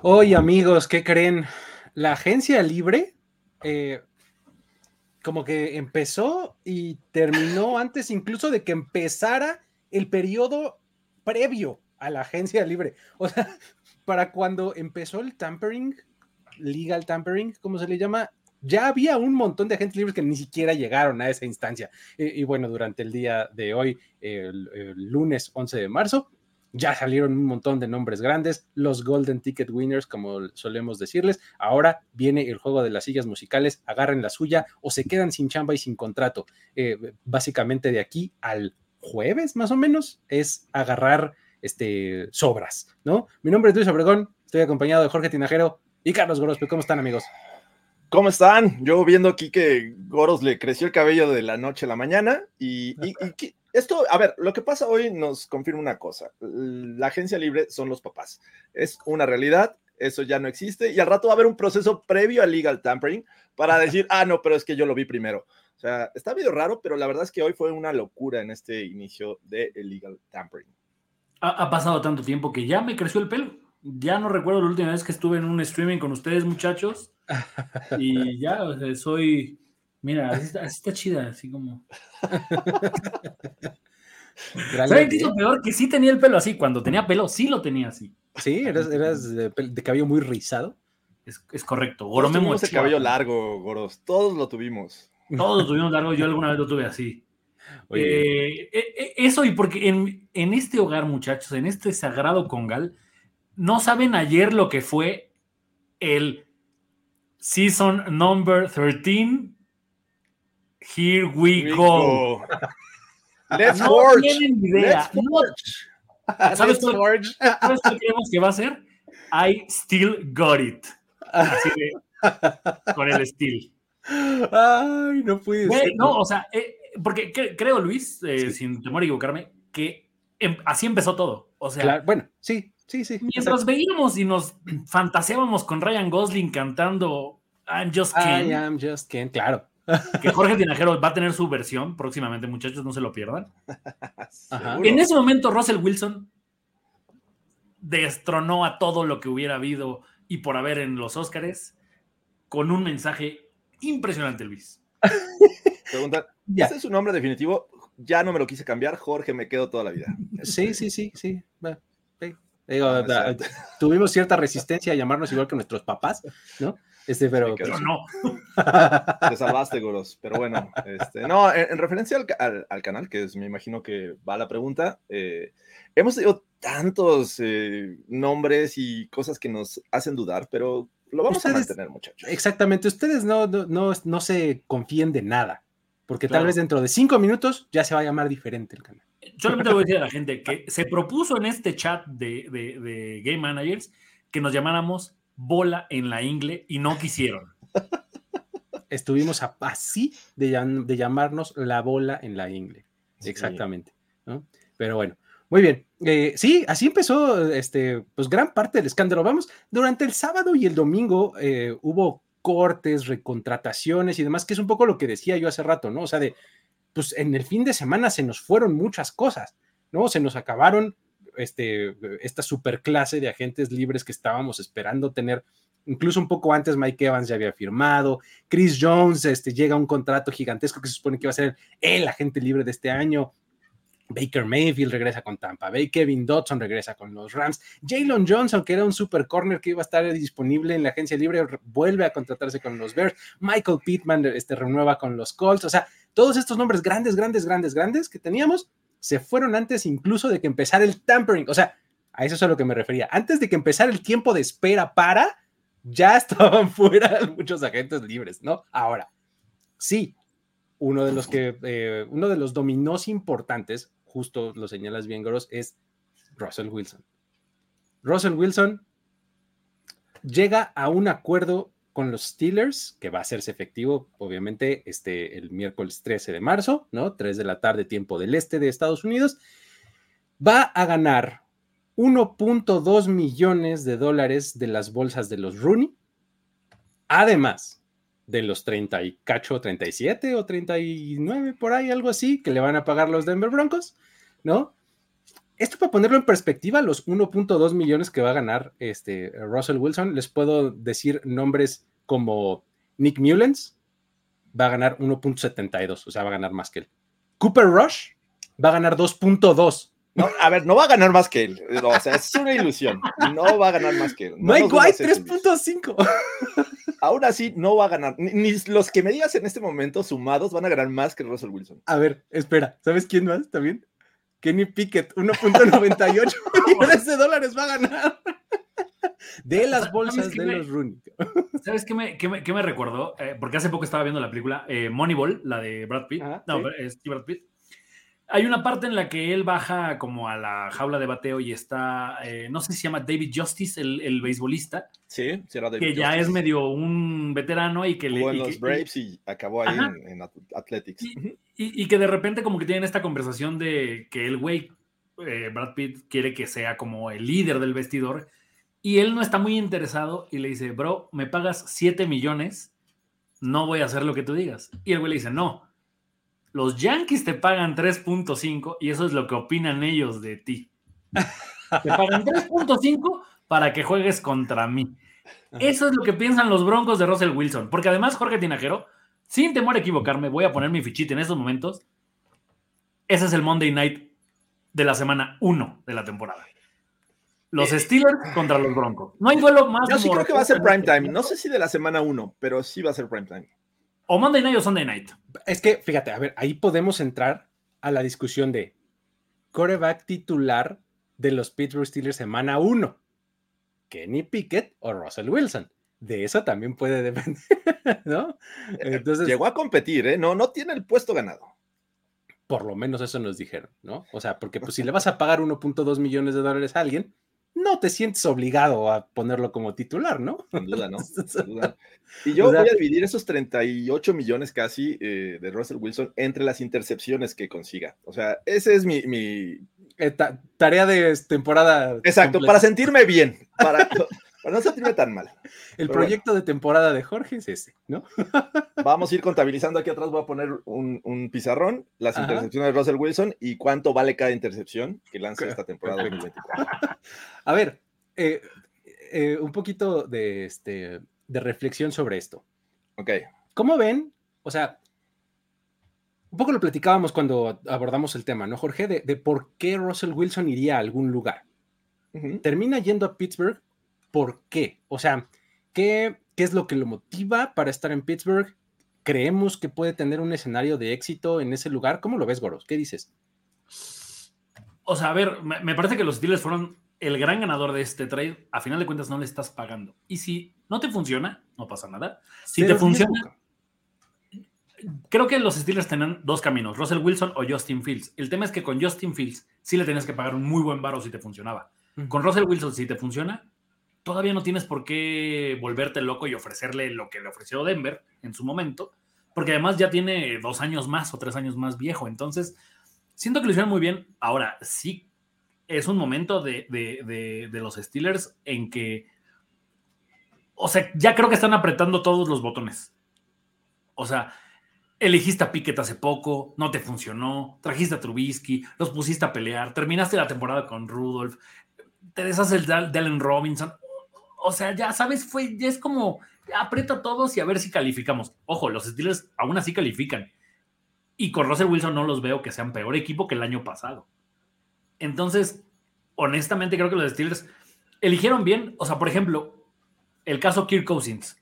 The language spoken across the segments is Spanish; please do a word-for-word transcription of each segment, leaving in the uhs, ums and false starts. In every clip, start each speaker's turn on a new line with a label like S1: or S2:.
S1: Hoy, amigos, ¿qué creen? La agencia libre eh, como que empezó y terminó antes incluso de que empezara el periodo previo a la agencia libre. O sea, para cuando empezó el tampering, legal tampering, como se le llama, ya había un montón de agentes libres que ni siquiera llegaron a esa instancia. Eh, y bueno, durante el día de hoy, el, el lunes once de marzo, ya salieron un montón de nombres grandes, los Golden Ticket Winners, como solemos decirles. Ahora viene el juego de las sillas musicales, agarren la suya o se quedan sin chamba y sin contrato. Eh, básicamente de aquí al jueves, más o menos, es agarrar este, sobras, ¿no? Mi nombre es Luis Obregón, estoy acompañado de Jorge Tinajero y Carlos Gorospe. ¿Cómo están, amigos?
S2: ¿Cómo están? Yo viendo aquí que Goros le creció el cabello de la noche a la mañana y, y, y que esto, a ver, lo que pasa hoy nos confirma una cosa. La agencia libre son los papás. Es una realidad, eso ya no existe y al rato va a haber un proceso previo al legal tampering para decir, ah, no, pero es que yo lo vi primero. O sea, está medio raro, pero la verdad es que hoy fue una locura en este inicio de legal tampering.
S3: Ha, ha pasado tanto tiempo que ya me creció el pelo. Ya no recuerdo la última vez que estuve en un streaming con ustedes, muchachos. Y ya, o sea, soy... Mira, así está, así está chida, así como... ¿Saben qué es lo peor? Que sí tenía el pelo así. Cuando tenía pelo, sí lo tenía así.
S1: Sí, eras, eras de, de cabello muy rizado.
S3: Es, es correcto.
S2: Todos tuvimos el cabello largo, Goros. Todos lo tuvimos.
S3: Todos tuvimos largo. Yo alguna vez lo tuve así. Eh, eh, eso y porque en, en este hogar, muchachos, en este sagrado congal, no saben ayer lo que fue el Season Number trece. Here we, we go. go.
S2: Let's
S3: no
S2: forge.
S3: tienen idea.
S2: Let's forge.
S3: No, ¿Sabes qué creemos que va a ser? I still got it. Así de, con el still.
S1: Ay, no puede
S3: Güey,
S1: ser.
S3: No, o sea, eh, porque cre- creo, Luis, eh, sí. sin temor a equivocarme, que em, así empezó todo. O sea,
S1: claro, bueno, sí, sí, sí.
S3: Mientras exacto. veíamos y nos fantaseábamos con Ryan Gosling cantando I'm Just Ken.
S1: I am just Ken, claro.
S3: Que Jorge Tinajero va a tener su versión próximamente, muchachos, no se lo pierdan.
S2: Ajá.
S3: En ese momento, Russell Wilson destronó a todo lo que hubiera habido y por haber en los Óscares con un mensaje impresionante, Luis.
S2: Pregunta, ¿ese es su nombre definitivo? Ya no me lo quise cambiar, Jorge, me quedo toda la vida.
S1: Sí, sí, sí, sí. sí. Digo, no, da, tuvimos cierta resistencia a llamarnos igual que nuestros papás, ¿no? Este, pero,
S3: pero no.
S2: Te salvaste, Goros. Pero bueno, este, no, en, en referencia al, al, al canal, que es, me imagino que va la pregunta, eh, hemos tenido tantos eh, nombres y cosas que nos hacen dudar, pero lo vamos ustedes, a mantener, muchachos.
S1: Exactamente, ustedes no, no, no, no se confíen de nada, porque claro. tal vez dentro de cinco minutos ya se va a llamar diferente el canal.
S3: Solamente le voy a decir a la gente que se propuso en este chat de, de, de Game Managers que nos llamáramos bola en la ingle y no quisieron.
S1: Estuvimos así de, de llamarnos la bola en la ingle. Sí. Exactamente, ¿no? Pero bueno, muy bien. Eh, sí, así empezó este, pues gran parte del escándalo. Vamos, durante el sábado y el domingo eh, hubo cortes, recontrataciones y demás, que es un poco lo que decía yo hace rato, ¿no? O sea, de, pues en el fin de semana se nos fueron muchas cosas, ¿no? Se nos acabaron este, esta superclase de agentes libres que estábamos esperando tener. Incluso un poco antes Mike Evans ya había firmado, Chris Jones este, llega a un contrato gigantesco que se supone que va a ser el agente libre de este año. Baker Mayfield regresa con Tampa Bay, Kevin Dodson regresa con los Rams, Jalen Johnson, que era un super corner que iba a estar disponible en la agencia libre, vuelve a contratarse con los Bears, Michael Pittman este, renueva con los Colts. O sea, todos estos nombres grandes, grandes, grandes, grandes que teníamos se fueron antes incluso de que empezara el tampering. O sea, a eso es a lo que me refería. Antes de que empezara el tiempo de espera para, ya estaban fuera muchos agentes libres, ¿no? Ahora, sí, uno de los que, eh, uno de los dominós importantes, justo lo señalas bien, Goros, es Russell Wilson. Russell Wilson llega a un acuerdo con los Steelers, que va a hacerse efectivo, obviamente, este, el miércoles trece de marzo, ¿no? tres de la tarde, tiempo del este de Estados Unidos. Va a ganar uno punto dos millones de dólares de las bolsas de los Rooney, además de los treinta y cacho, treinta y siete o treinta y nueve, por ahí, algo así, que le van a pagar los Denver Broncos, ¿no? esto para ponerlo en perspectiva, los uno punto dos millones que va a ganar este Russell Wilson, les puedo decir nombres como Nick Mullens, va a ganar uno punto setenta y dos, o sea, va a ganar más que él. Cooper Rush va a ganar dos punto dos.
S2: No, a ver, no va a ganar más que él. No, o sea, es una ilusión. No va a ganar más que él. No
S1: Mike White, tres punto cinco.
S2: Aún así, no va a ganar. Ni, ni los que me digas en este momento sumados van a ganar más que Russell Wilson.
S1: A ver, espera. ¿Sabes quién más también? Kenny Pickett, uno punto noventa y ocho millones de dólares va a ganar. De las bolsas de me, los Rooney.
S3: ¿Sabes qué me, qué me, qué me recordó? Eh, porque hace poco estaba viendo la película eh, Moneyball, la de Brad Pitt. Ajá, no, ¿sí? es Brad Pitt. Hay una parte en la que él baja como a la jaula de bateo y está, eh, no sé si se llama David Justice, el, el beisbolista.
S2: Sí, será David
S3: que
S2: Justice.
S3: Ya es medio un veterano y que
S2: Jugó
S3: le...
S2: en los
S3: que,
S2: Braves y acabó ahí en, en Athletics.
S3: Y, y, y que de repente como que tienen esta conversación de que el güey, eh, Brad Pitt, quiere que sea como el líder del vestidor y él no está muy interesado y le dice, bro, me pagas siete millones, no voy a hacer lo que tú digas. Y el güey le dice, no. Los Yankees te pagan tres punto cinco y eso es lo que opinan ellos de ti. Te pagan tres punto cinco para que juegues contra mí. Eso es lo que piensan los Broncos de Russell Wilson. Porque además, Jorge Tinajero, sin temor a equivocarme, voy a poner mi fichita en estos momentos. Ese es el Monday Night de la semana uno de la temporada. Los Steelers contra los Broncos. No hay duelo más.
S2: Yo sí creo que va a ser primetime. No sé si de la semana uno, pero sí va a ser primetime.
S3: O Monday Night o Sunday Night.
S1: Es que, fíjate, a ver, ahí podemos entrar a la discusión de quarterback titular de los Pittsburgh Steelers semana uno. Kenny Pickett o Russell Wilson. De eso también puede depender, ¿no?
S2: Entonces, llegó a competir, ¿eh? No, no tiene el puesto ganado.
S1: Por lo menos eso nos dijeron, ¿no? O sea, porque pues, si le vas a pagar uno punto dos millones de dólares a alguien, no te sientes obligado a ponerlo como titular, ¿no?
S2: Sin duda, ¿no? Sin duda. Y yo o sea, voy a dividir esos treinta y ocho millones casi eh, de Russell Wilson entre las intercepciones que consiga. O sea, ese es mi... mi...
S1: Eh, ta tarea de temporada.
S2: Exacto, completa. Para sentirme bien, para, para no sentirme tan mal.
S1: El Pero proyecto bueno. de temporada de Jorge es ese, ¿no?
S2: Vamos a ir contabilizando aquí atrás, voy a poner un, un pizarrón, las Ajá. intercepciones de Russell Wilson y cuánto vale cada intercepción que lanza esta temporada dos mil veinticuatro.
S1: A ver, eh, eh, un poquito de, este, de reflexión sobre esto.
S2: Ok.
S1: ¿Cómo ven? O sea, un poco lo platicábamos cuando abordamos el tema, ¿no, Jorge? De, de por qué Russell Wilson iría a algún lugar. Uh-huh. Termina yendo a Pittsburgh, ¿por qué? O sea, ¿qué, ¿qué es lo que lo motiva para estar en Pittsburgh? ¿Creemos que puede tener un escenario de éxito en ese lugar? ¿Cómo lo ves, Goros? ¿Qué dices?
S3: O sea, a ver, me, me parece que los Steelers fueron el gran ganador de este trade. A final de cuentas no le estás pagando. Y si no te funciona, no pasa nada. Si Pero te funciona... Mismo. Creo que los Steelers tenían dos caminos, Russell Wilson o Justin Fields. El tema es que con Justin Fields sí le tenías que pagar un muy buen varo si te funcionaba. Uh-huh. Con Russell Wilson, si te funciona, todavía no tienes por qué volverte loco y ofrecerle lo que le ofreció Denver en su momento, porque además ya tiene dos años más o tres años más viejo. Entonces, siento que lo hicieron muy bien. Ahora, sí, es un momento de, de, de, de los Steelers en que, o sea, ya creo que están apretando todos los botones. O sea, elegiste a Pickett hace poco, no te funcionó, trajiste a Trubisky, los pusiste a pelear, terminaste la temporada con Rudolph, te deshaces de Allen Robinson. O sea, ya sabes, fue, ya es como, aprieta a todos y a ver si calificamos. Ojo, los Steelers aún así califican. Y con Russell Wilson no los veo que sean peor equipo que el año pasado. Entonces, honestamente creo que los Steelers eligieron bien. O sea, por ejemplo, el caso Kirk Cousins.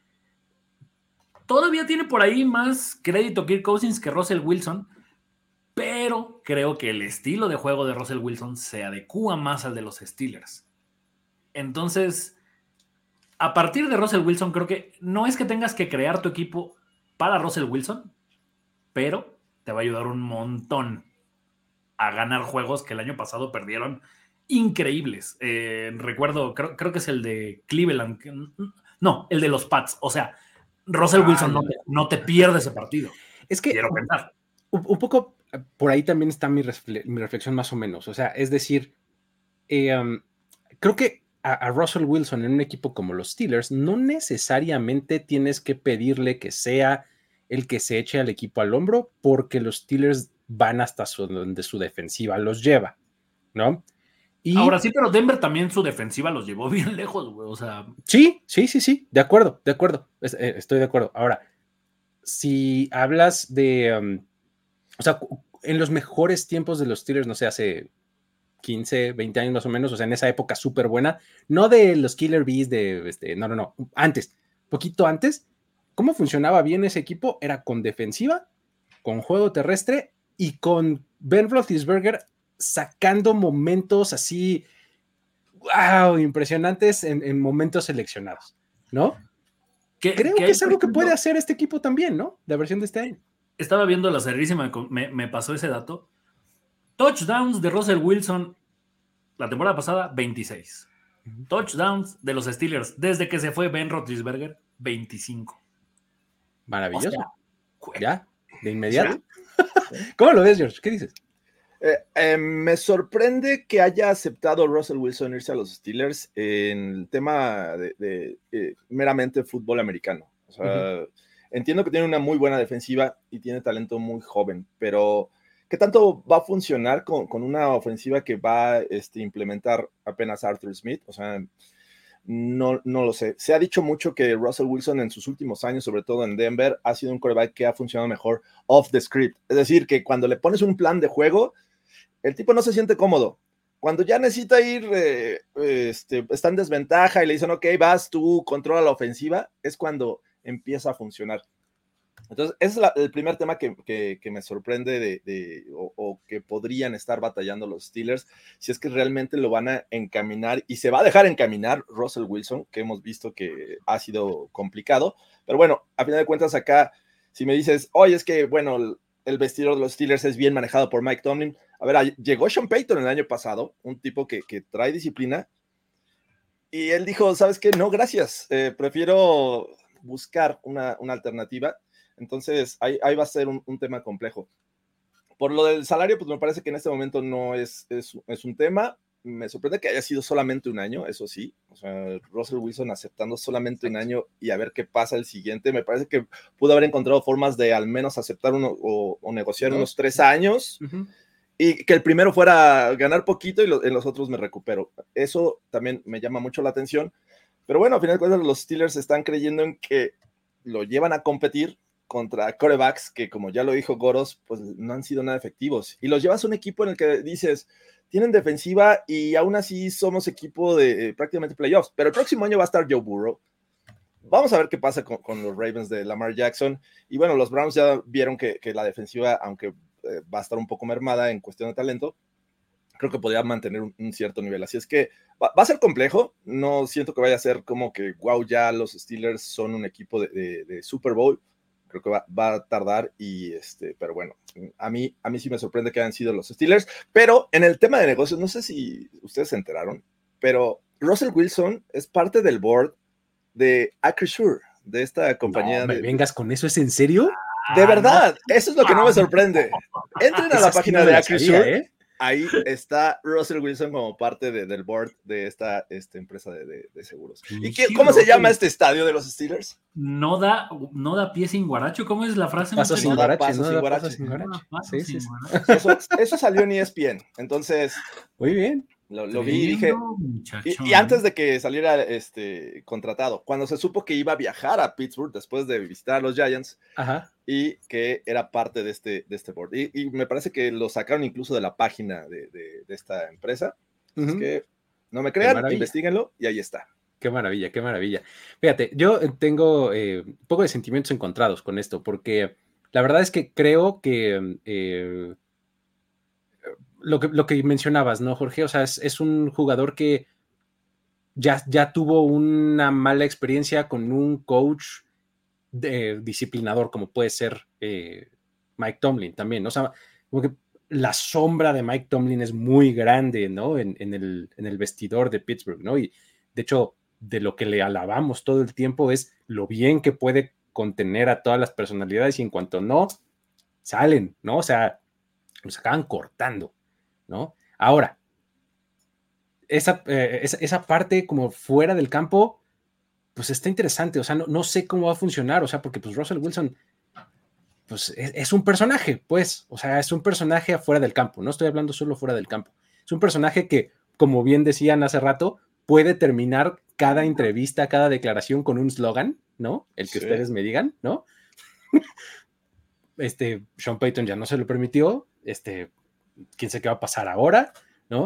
S3: Todavía tiene por ahí más crédito Kirk Cousins que Russell Wilson, pero creo que el estilo de juego de Russell Wilson se adecua más al de los Steelers. Entonces, a partir de Russell Wilson, creo que no es que tengas que crear tu equipo para Russell Wilson, pero te va a ayudar un montón a ganar juegos que el año pasado perdieron increíbles. Eh, recuerdo, creo, creo que es el de Cleveland. No, el de los Pats. O sea, Russell ah, Wilson no te, no te pierde ese partido.
S1: Es que
S3: quiero pensar.
S1: Un, un poco por ahí también está mi, refle mi reflexión más o menos. O sea, es decir, eh, um, creo que a, a Russell Wilson en un equipo como los Steelers no necesariamente tienes que pedirle que sea el que se eche al equipo al hombro porque los Steelers van hasta su, donde su defensiva los lleva, ¿no?
S3: Y, ahora sí, pero Denver también su defensiva los llevó bien lejos, güey, o sea.
S1: Sí, sí, sí, sí, de acuerdo, de acuerdo, estoy de acuerdo. Ahora, si hablas de, um, o sea, en los mejores tiempos de los Steelers, no sé, hace quince, veinte años más o menos, o sea, en esa época súper buena, no de los Killer Bees, de, este, no, no, no, antes, poquito antes, ¿cómo funcionaba bien ese equipo? Era con defensiva, con juego terrestre y con Ben Roethlisberger sacando momentos así, wow, impresionantes en, en momentos seleccionados, ¿no? ¿Qué, Creo que es algo que puede hacer este equipo también, ¿no? La versión de este año.
S3: Estaba viendo la serísima, me, me pasó ese dato. Touchdowns de Russell Wilson la temporada pasada, veintiséis. Uh-huh. Touchdowns de los Steelers desde que se fue Ben Roethlisberger, veinticinco.
S1: Maravilloso. O sea, ya, de inmediato. ¿Sí? ¿Cómo lo ves, George? ¿Qué dices?
S2: Eh, eh, me sorprende que haya aceptado Russell Wilson irse a los Steelers en el tema de, de eh, meramente fútbol americano. O sea, uh-huh. Entiendo que tiene una muy buena defensiva y tiene talento muy joven, pero ¿qué tanto va a funcionar con, con una ofensiva que va a este, implementar apenas Arthur Smith? O sea, no, no lo sé. Se ha dicho mucho que Russell Wilson en sus últimos años, sobre todo en Denver, ha sido un quarterback que ha funcionado mejor off the script. Es decir, que cuando le pones un plan de juego, el tipo no se siente cómodo. Cuando ya necesita ir, eh, este, está en desventaja y le dicen, ok, vas, tú controla la ofensiva, es cuando empieza a funcionar. Entonces, ese es la, el primer tema que, que, que me sorprende de, de, o, o que podrían estar batallando los Steelers, si es que realmente lo van a encaminar y se va a dejar encaminar Russell Wilson, que hemos visto que ha sido complicado. Pero bueno, a final de cuentas acá, si me dices, oye, es que, bueno, el, el vestidor de los Steelers es bien manejado por Mike Tomlin. A ver, llegó Sean Payton el año pasado, un tipo que, que trae disciplina, y él dijo, ¿sabes qué? No, gracias, eh, prefiero buscar una, una alternativa. Entonces, ahí, ahí va a ser un, un tema complejo. Por lo del salario, pues me parece que en este momento no es, es, es un tema. Me sorprende que haya sido solamente un año, eso sí. O sea, Russell Wilson aceptando solamente un año y a ver qué pasa el siguiente. Me parece que pudo haber encontrado formas de al menos aceptar uno o, o negociar ¿no? unos tres años. Uh-huh. Y que el primero fuera ganar poquito y lo, en los otros me recupero. Eso también me llama mucho la atención. Pero bueno, al final de cuentas los Steelers están creyendo en que lo llevan a competir contra quarterbacks que, como ya lo dijo Goros, pues no han sido nada efectivos. Y los llevas a un equipo en el que dices, tienen defensiva y aún así somos equipo de eh, prácticamente playoffs. Pero el próximo año va a estar Joe Burrow. Vamos a ver qué pasa con, con los Ravens de Lamar Jackson. Y bueno, los Browns ya vieron que, que la defensiva, aunque eh, va a estar un poco mermada en cuestión de talento, creo que podría mantener un, un cierto nivel. Así es que va, va a ser complejo. No siento que vaya a ser como que, wow, ya los Steelers son un equipo de, de, de Super Bowl. Creo que va, va a tardar, y este, pero bueno, a mí, a mí sí me sorprende que hayan sido los Steelers. Pero en el tema de negocios, no sé si ustedes se enteraron, pero Russell Wilson es parte del board de Acrisure, de esta compañía.
S1: No me
S2: de,
S1: vengas con eso, ¿es en serio?
S2: De verdad, eso es lo que no me sorprende. Entren a la página de Acrisure, ¿eh? Ahí está Russell Wilson como parte de, del board de esta, esta empresa de, de, de seguros. ¿Y qué, cómo se llama este estadio de los Steelers?
S3: No da, no da pie sin guaracho. ¿Cómo es la frase?
S2: Paso sin guarache. Paso sin guarache. Sí, sí, sí. Eso, eso salió en E S P N. Entonces,
S1: muy bien.
S2: Lo, lo vi y dije, y, y antes de que saliera este contratado, cuando se supo que iba a viajar a Pittsburgh después de visitar a los Giants,
S1: ajá,
S2: y que era parte de este, de este board, y, y me parece que lo sacaron incluso de la página de, de, de esta empresa. Uh-huh. Es que no me crean, investiguenlo, y ahí está.
S1: Qué maravilla, qué maravilla. Fíjate, yo tengo eh, un poco de sentimientos encontrados con esto, porque la verdad es que creo que eh, Lo que, lo que mencionabas, ¿no, Jorge? O sea, es, es un jugador que ya, ya tuvo una mala experiencia con un coach de, disciplinador, como puede ser eh, Mike Tomlin también, ¿no? O sea, como que la sombra de Mike Tomlin es muy grande, ¿no? En, en, el, en el vestidor de Pittsburgh, ¿no? Y de hecho, de lo que le alabamos todo el tiempo es lo bien que puede contener a todas las personalidades, y en cuanto no, salen, ¿no? O sea, los acaban cortando, ¿no? Ahora, esa, eh, esa, esa parte como fuera del campo, pues está interesante. O sea, no, no sé cómo va a funcionar. O sea, porque pues Russell Wilson, pues es, es un personaje, pues. O sea, es un personaje afuera del campo. No estoy hablando solo fuera del campo. Es un personaje que, como bien decían hace rato, puede terminar cada entrevista, cada declaración con un slogan, ¿no? El que sí. ustedes me digan, ¿no? Este, Sean Payton ya no se lo permitió, este, quién sabe qué va a pasar ahora, ¿no?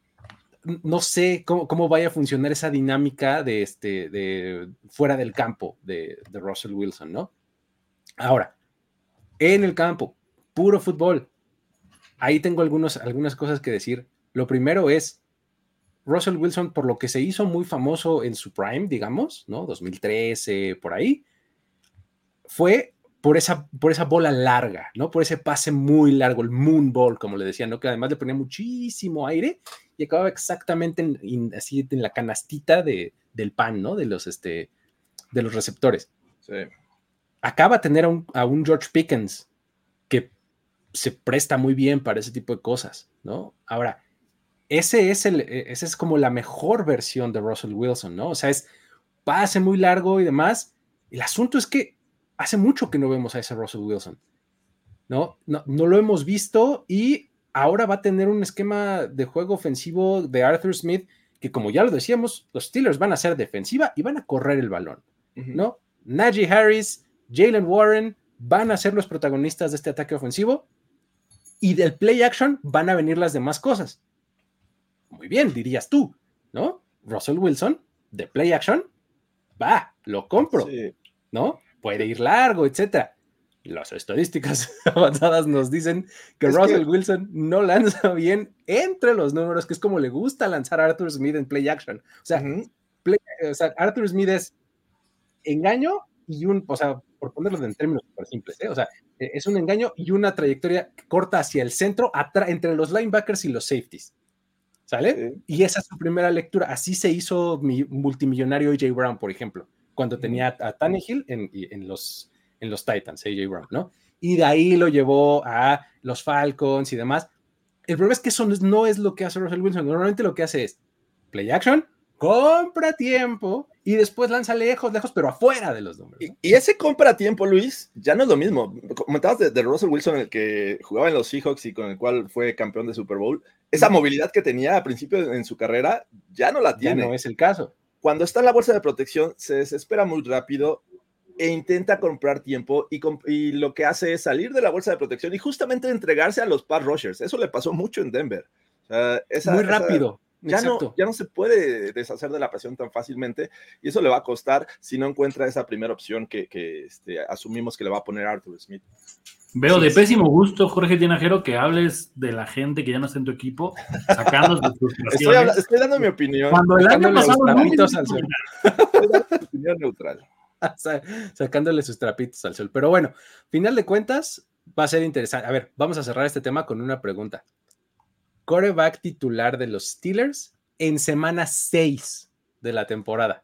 S1: No sé cómo, cómo vaya a funcionar esa dinámica de, este, de fuera del campo de, de Russell Wilson, ¿no? Ahora, en el campo, puro fútbol, ahí tengo algunos, algunas cosas que decir. Lo primero es, Russell Wilson, por lo que se hizo muy famoso en su prime, digamos, ¿no? dos mil trece, por ahí, fue por esa, por esa bola larga, ¿no? Por ese pase muy largo, el moon ball, como le decían, ¿no? Que además le ponía muchísimo aire y acababa exactamente en, en, así en la canastita de, del pan, ¿no? De los, este, de los receptores.
S2: Sí.
S1: Acaba de tener a un, a un George Pickens que se presta muy bien para ese tipo de cosas, ¿no? Ahora, ese es, el, ese es como la mejor versión de Russell Wilson, ¿no? O sea, es pase muy largo y demás. El asunto es que hace mucho que no vemos a ese Russell Wilson, ¿no? No, no lo hemos visto y ahora va a tener un esquema de juego ofensivo de Arthur Smith que, como ya lo decíamos, los Steelers van a ser defensiva y van a correr el balón, ¿no? Uh-huh. Najee Harris, Jalen Warren van a ser los protagonistas de este ataque ofensivo y del play action van a venir las demás cosas. Muy bien, dirías tú, ¿no? Russell Wilson, de play action, va, lo compro, sí. ¿no? Puede ir largo, etcétera. Las estadísticas avanzadas nos dicen que es Russell que... Wilson no lanza bien entre los números, que es como le gusta lanzar a Arthur Smith en play action. O sea, uh-huh. play, o sea Arthur Smith es engaño y un, o sea, por ponerlo en términos súper simples, ¿eh? O sea, es un engaño y una trayectoria corta hacia el centro, atra- entre los linebackers y los safeties. ¿Sale? Sí. Y esa es su primera lectura. Así se hizo mi multimillonario A J Brown, por ejemplo, cuando tenía a Tannehill en, en, los, en los Titans, A J Brown, ¿no? Y de ahí lo llevó a los Falcons y demás. El problema es que eso no es lo que hace Russell Wilson. Normalmente lo que hace es play action, compra tiempo y después lanza lejos, lejos, pero afuera de los números, ¿no?
S2: Y, y ese compra tiempo, Luis, ya no es lo mismo. Comentabas de, de Russell Wilson, el que jugaba en los Seahawks y con el cual fue campeón de Super Bowl. Esa movilidad que tenía a principio en su carrera ya no la tiene.
S1: Ya no es el caso.
S2: Cuando está en la bolsa de protección, se desespera muy rápido e intenta comprar tiempo y, comp- y lo que hace es salir de la bolsa de protección y justamente entregarse a los pass rushers. Eso le pasó mucho en Denver. O sea, esa,
S1: muy rápido.
S2: Esa, ya, no, ya no se puede deshacer de la presión tan fácilmente y eso le va a costar si no encuentra esa primera opción que, que este, asumimos que le va a poner Arthur Smith.
S3: Veo
S2: sí,
S3: de
S2: sí.
S3: pésimo gusto, Jorge Tinajero, que hables de la gente que ya no está en tu equipo, sacando tus frustraciones.
S2: Estoy, habla- estoy dando mi opinión.
S3: Cuando el año pasado no me
S1: al sol.
S2: Estoy dando mi opinión neutral.
S1: Sacándole sus trapitos al sol. Pero bueno, final de cuentas, va a ser interesante. A ver, vamos a cerrar este tema con una pregunta. Quarterback titular de los Steelers en semana seis de la temporada.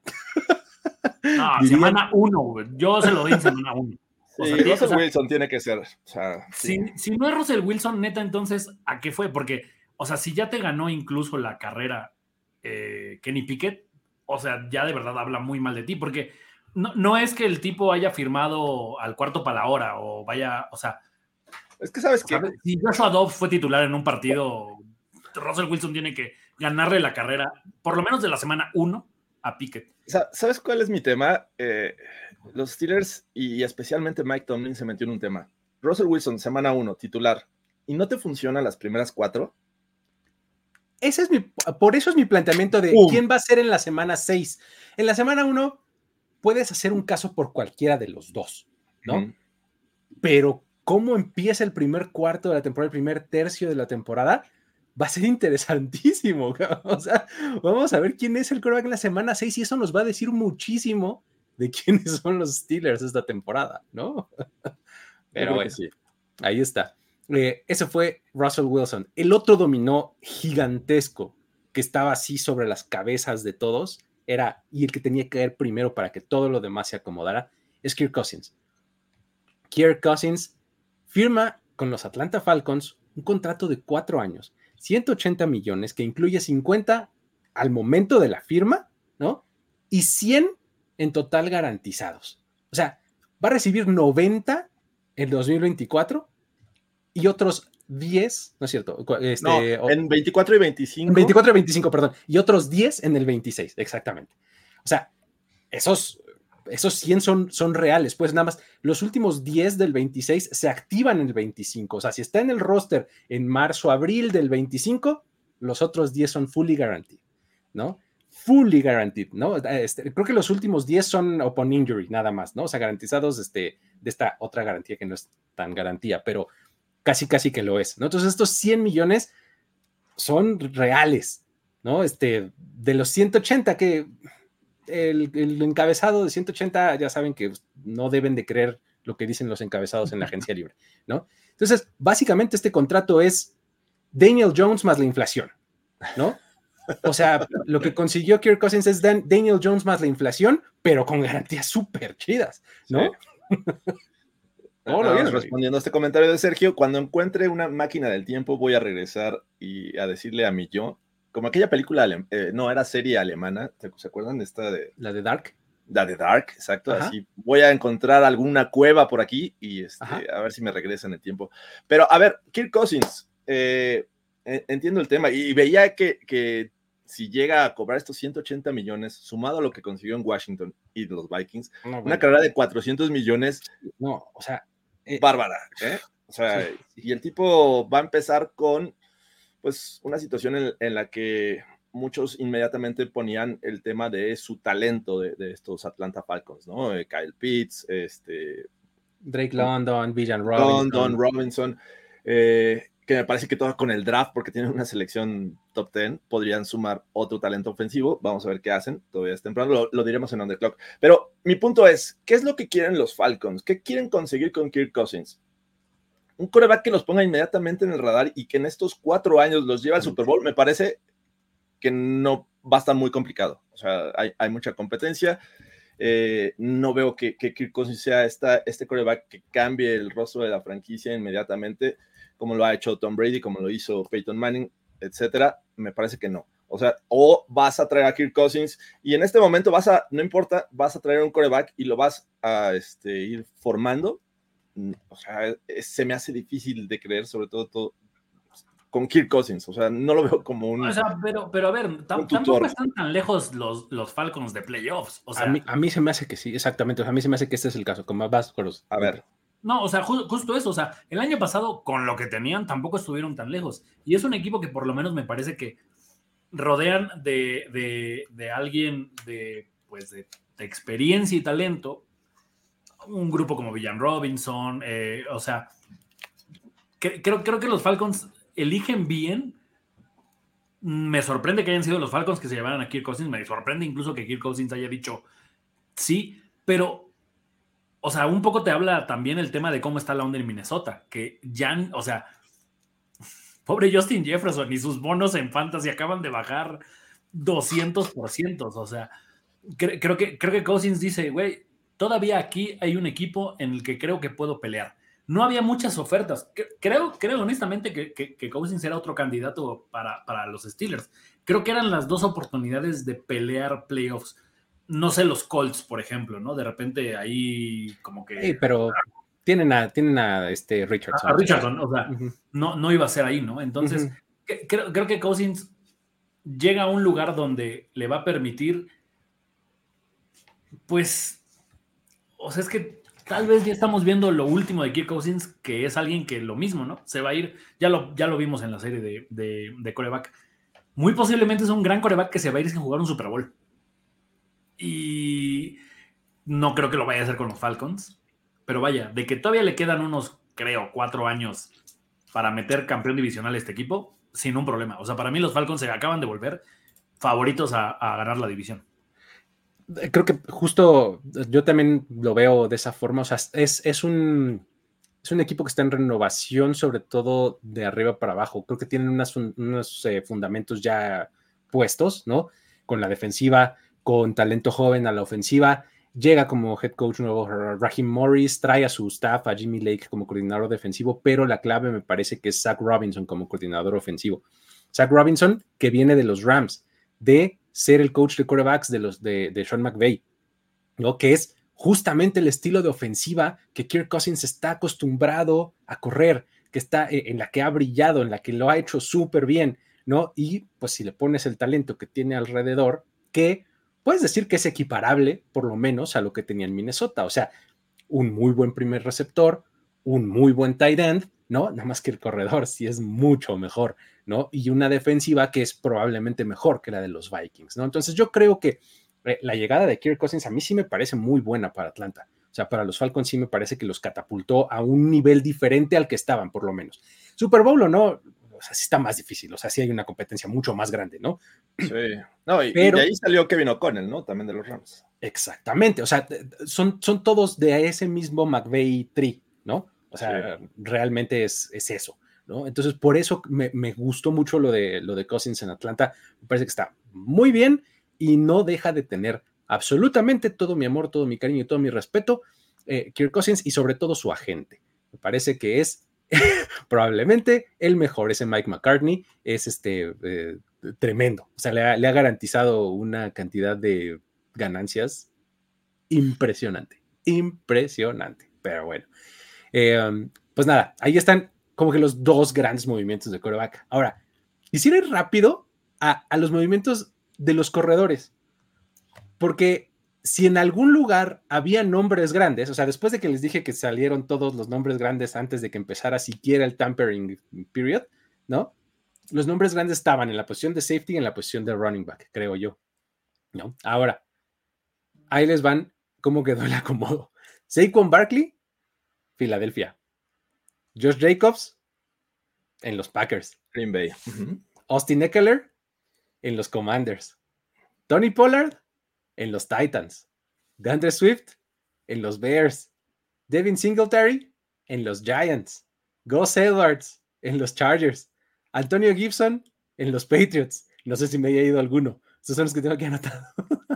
S3: No, Dirían... semana uno, yo se lo doy en semana uno.
S2: O sea, sí, Russell o sea, Wilson tiene que ser. O sea,
S3: sí. si, si no es Russell Wilson, neta, entonces, ¿a qué fue? Porque, o sea, si ya te ganó incluso la carrera eh, Kenny Pickett, o sea, ya de verdad habla muy mal de ti, porque no, no es que el tipo haya firmado al cuarto para la hora o vaya, o sea.
S2: Es que sabes que.
S3: Si Joshua Dobbs fue titular en un partido, Russell Wilson tiene que ganarle la carrera, por lo menos de la semana uno, a Pickett.
S2: ¿Sabes cuál es mi tema? Eh, los Steelers y especialmente Mike Tomlin se metió en un tema. Russell Wilson, semana uno, titular, y no te funcionan las primeras cuatro.
S1: Ese es mi, por eso es mi planteamiento de uh. quién va a ser en la semana seis. En la semana uno puedes hacer un caso por cualquiera de los dos, ¿no? Uh-huh. Pero cómo empieza el primer cuarto de la temporada, el primer tercio de la temporada, va a ser interesantísimo. O sea, vamos a ver quién es el quarterback en la semana seis y eso nos va a decir muchísimo de quiénes son los Steelers esta temporada, ¿no? Pero bueno, sí, ahí está. Eh, ese fue Russell Wilson. El otro dominó gigantesco que estaba así sobre las cabezas de todos, era, y el que tenía que caer primero para que todo lo demás se acomodara, es Kirk Cousins. Kirk Cousins firma con los Atlanta Falcons un contrato de cuatro años, ciento ochenta millones, que incluye cincuenta al momento de la firma, ¿no? Y cien en total garantizados. O sea, va a recibir noventa en dos mil veinticuatro y otros diez, no es cierto. Este,
S2: no, en veinticuatro y veinticinco.
S1: En veinticuatro y veinticinco, perdón. Y otros diez en el veintiséis, exactamente. O sea, esos, esos cien son, son reales. Pues nada más, los últimos diez del veintiséis se activan en el veinticinco. O sea, si está en el roster en marzo, abril del veinticinco, los otros diez son fully guaranteed, ¿no? Fully guaranteed, ¿no? Este, creo que los últimos diez son upon injury, nada más, ¿no? O sea, garantizados este, de esta otra garantía que no es tan garantía, pero casi, casi que lo es, ¿no? Entonces, estos cien millones son reales, ¿no? Este, de los ciento ochenta, que el, el encabezado de ciento ochenta, ya saben que no deben de creer lo que dicen los encabezados en la agencia libre, ¿no? Entonces, básicamente este contrato es Daniel Jones más la inflación, ¿no? O sea, lo que consiguió Kirk Cousins es Dan, Daniel Jones más la inflación, pero con garantías súper chidas, ¿no?
S2: Sí. Oh, no, no, respondiendo a este comentario de Sergio, cuando encuentre una máquina del tiempo voy a regresar y a decirle a mi yo, como aquella película, eh, no, era serie alemana, ¿se acuerdan de esta de?
S1: La de Dark.
S2: La de Dark, exacto, ajá. Así voy a encontrar alguna cueva por aquí y este, a ver si me regresa en el tiempo. Pero a ver, Kirk Cousins, eh, entiendo el tema y veía que, que si llega a cobrar estos ciento ochenta millones, sumado a lo que consiguió en Washington y los Vikings, no, bueno, una carrera de cuatrocientos millones,
S1: no, o sea,
S2: eh, bárbara, ¿eh? O sea, sí, sí. Y el tipo va a empezar con, pues, una situación en, en la que muchos inmediatamente ponían el tema de su talento de, de estos Atlanta Falcons, ¿no? Eh, Kyle Pitts, este...
S1: Drake London, Bijan Robinson.
S2: London, Robinson, eh, que me parece que todo con el draft, porque tienen una selección top diez, podrían sumar otro talento ofensivo. Vamos a ver qué hacen, todavía es temprano, lo, lo diremos en On The Clock. Pero mi punto es, ¿qué es lo que quieren los Falcons? ¿Qué quieren conseguir con Kirk Cousins? Un quarterback que los ponga inmediatamente en el radar y que en estos cuatro años los lleve al Super Bowl, me parece que no va a estar muy complicado. O sea, hay, hay mucha competencia. Eh, no veo que, que Kirk Cousins sea esta, este quarterback que cambie el rostro de la franquicia inmediatamente, como lo ha hecho Tom Brady, como lo hizo Peyton Manning, etcétera. Me parece que no. O sea, o vas a traer a Kirk Cousins y en este momento vas a, no importa, vas a traer un quarterback y lo vas a este, ir formando. O sea, se me hace difícil de creer, sobre todo, todo con Kirk Cousins. O sea, no lo veo como un...
S3: O sea, pero, pero a ver, tam, tampoco están tan lejos los, los Falcons de playoffs. O sea,
S1: a, mí, a mí se me hace que sí, exactamente. O sea, a mí se me hace que este es el caso. Como vas, Coros.
S2: A ver.
S3: No, o sea, ju justo eso. O sea, el año pasado, con lo que tenían, tampoco estuvieron tan lejos. Y es un equipo que por lo menos me parece que rodean de, de, de alguien de, pues de, de experiencia y talento. Un grupo como Bijan Robinson, eh, o sea, que, creo, creo que los Falcons eligen bien. Me sorprende que hayan sido los Falcons que se llevaran a Kirk Cousins, me sorprende incluso que Kirk Cousins haya dicho sí, pero, o sea, un poco te habla también el tema de cómo está la onda en Minnesota, que ya, o sea, pobre Justin Jefferson y sus bonos en fantasy acaban de bajar doscientos por ciento, o sea, cre creo, que, creo que Cousins dice, güey, todavía aquí hay un equipo en el que creo que puedo pelear. No había muchas ofertas. Creo, creo honestamente que, que, que Cousins era otro candidato para, para los Steelers. Creo que eran las dos oportunidades de pelear playoffs. No sé, los Colts, por ejemplo, ¿no? De repente ahí como que...
S1: Sí, pero tienen a, tienen a este Richardson.
S3: A, a Richardson, o sea, uh-huh. no, no iba a ser ahí, ¿no? Entonces, uh-huh. que, creo, creo que Cousins llega a un lugar donde le va a permitir, pues, o sea, es que tal vez ya estamos viendo lo último de Kirk Cousins, que es alguien que lo mismo, ¿no? Se va a ir, ya lo, ya lo vimos en la serie de, de, de quarterback. Muy posiblemente es un gran quarterback que se va a ir sin jugar un Super Bowl. Y no creo que lo vaya a hacer con los Falcons. Pero vaya, de que todavía le quedan unos, creo, cuatro años para meter campeón divisional a este equipo, sin un problema. O sea, para mí los Falcons se acaban de volver favoritos a, a ganar la división.
S1: Creo que justo yo también lo veo de esa forma, o sea, es, es, un, es un equipo que está en renovación, sobre todo de arriba para abajo. Creo que tienen unas, unos eh, fundamentos ya puestos, ¿no? Con la defensiva, con talento joven a la ofensiva. Llega como head coach nuevo Raheem Morris, trae a su staff a Jimmy Lake como coordinador defensivo, pero la clave me parece que es Zach Robinson como coordinador ofensivo. Zach Robinson, que viene de los Rams, de ser el coach de quarterbacks de, los, de, de Sean McVay, ¿no? Que es justamente el estilo de ofensiva que Kirk Cousins está acostumbrado a correr. que está, en la que ha brillado, en la que lo ha hecho súper bien, ¿no? Y pues si le pones el talento que tiene alrededor, que puedes decir que es equiparable, por lo menos, a lo que tenía en Minnesota. O sea, un muy buen primer receptor, un muy buen tight end, ¿no? Nada más que el corredor sí es mucho mejor, ¿no? Y una defensiva que es probablemente mejor que la de los Vikings, ¿no? Entonces yo creo que eh, la llegada de Kirk Cousins a mí sí me parece muy buena para Atlanta. O sea, para los Falcons sí me parece que los catapultó a un nivel diferente al que estaban, por lo menos. Super Bowl o no, o sea, sí está más difícil, o sea, sí hay una competencia mucho más grande, ¿no?
S2: Sí, no, y, Pero, y de ahí salió Kevin O'Connell, ¿no? También de los Rams.
S1: Exactamente, o sea, son, son todos de ese mismo McVay tree, ¿no? O sea, sí. realmente es, es eso, ¿no? Entonces, por eso me, me gustó mucho lo de, lo de Cousins en Atlanta, me parece que está muy bien y no deja de tener absolutamente todo mi amor, todo mi cariño y todo mi respeto, eh, Kirk Cousins y sobre todo su agente. Me parece que es probablemente el mejor, ese Mike McCartney, es este eh, tremendo, o sea, le ha, le ha garantizado una cantidad de ganancias impresionante, impresionante, pero bueno, eh, pues nada, ahí están como que los dos grandes movimientos de quarterback. Ahora, quisiera ir rápido a, a los movimientos de los corredores, porque si en algún lugar había nombres grandes, o sea, después de que les dije que salieron todos los nombres grandes antes de que empezara siquiera el tampering period, ¿no? Los nombres grandes estaban en la posición de safety y en la posición de running back, creo yo, ¿no? Ahora, ahí les van cómo quedó el acomodo. Saquon Barkley, Filadelfia. Josh Jacobs, en los Packers.
S2: Green Bay.
S1: Uh-huh. Austin Eckler, en los Commanders. Tony Pollard, en los Titans. DeAndre Swift, en los Bears. Devin Singletary, en los Giants. Gus Edwards, en los Chargers. Antonio Gibson, en los Patriots. No sé si me haya ido alguno. Estos son los que tengo aquí anotado.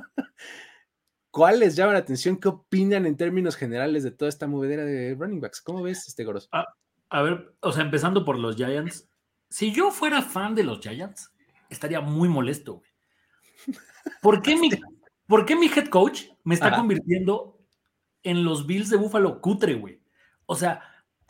S1: ¿Cuál les llama la atención? ¿Qué opinan en términos generales de toda esta movedera de running backs? ¿Cómo ves, este Goros?
S3: A, a ver, o sea, empezando por los Giants. Si yo fuera fan de los Giants, estaría muy molesto, güey. ¿Por qué mi, ¿por qué mi head coach me está Ajá. convirtiendo en los Bills de Buffalo cutre, güey? O sea,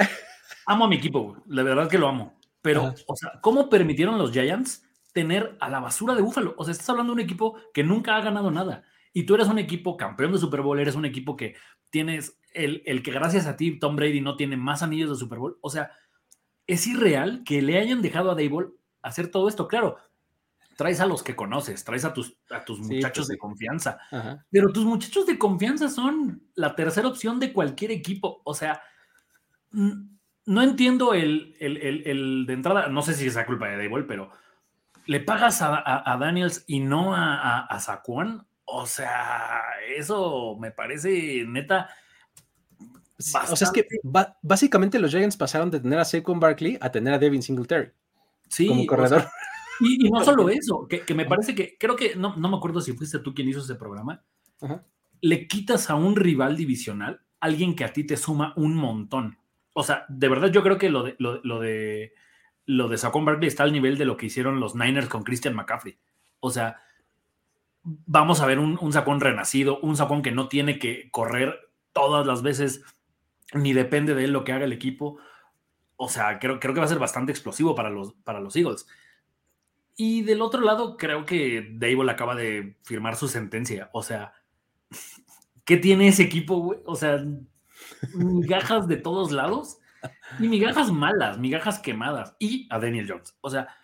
S3: amo a mi equipo, güey. La verdad que lo amo. Pero, Ajá. o sea, ¿cómo permitieron los Giants tener a la basura de Buffalo? O sea, estás hablando de un equipo que nunca ha ganado nada. Y tú eres un equipo campeón de Super Bowl, eres un equipo que tienes el, el que gracias a ti Tom Brady no tiene más anillos de Super Bowl. O sea, es irreal que le hayan dejado a Daboll hacer todo esto. Claro, traes a los que conoces, traes a tus, a tus sí, muchachos pues sí. de confianza. Ajá. Pero tus muchachos de confianza son la tercera opción de cualquier equipo. O sea, no entiendo el, el, el, el de entrada, no sé si es la culpa de Daboll, pero le pagas a, a, a Daniels y no a, a, a Saquon. O sea, eso me parece neta.
S1: Bastante. O sea, es que ba- básicamente los Giants pasaron de tener a Saquon Barkley a tener a Devin Singletary.
S3: Sí,
S1: como corredor.
S3: O sea, y, y no solo eso, que, que me parece que, creo que, no, no me acuerdo si fuiste tú quien hizo ese programa. Ajá. Le quitas a un rival divisional, alguien que a ti te suma un montón. O sea, de verdad yo creo que lo de, lo, lo de, lo de Saquon Barkley está al nivel de lo que hicieron los Niners con Christian McCaffrey. O sea, vamos a ver un, un Saquon renacido, un Saquon que no tiene que correr todas las veces, ni depende de él lo que haga el equipo. O sea, creo, creo que va a ser bastante explosivo para los, para los Eagles. Y del otro lado, creo que Daboll acaba de firmar su sentencia. O sea, ¿qué tiene ese equipo, güey? O sea, migajas de todos lados y migajas malas, migajas quemadas. Y a Daniel Jones. O sea,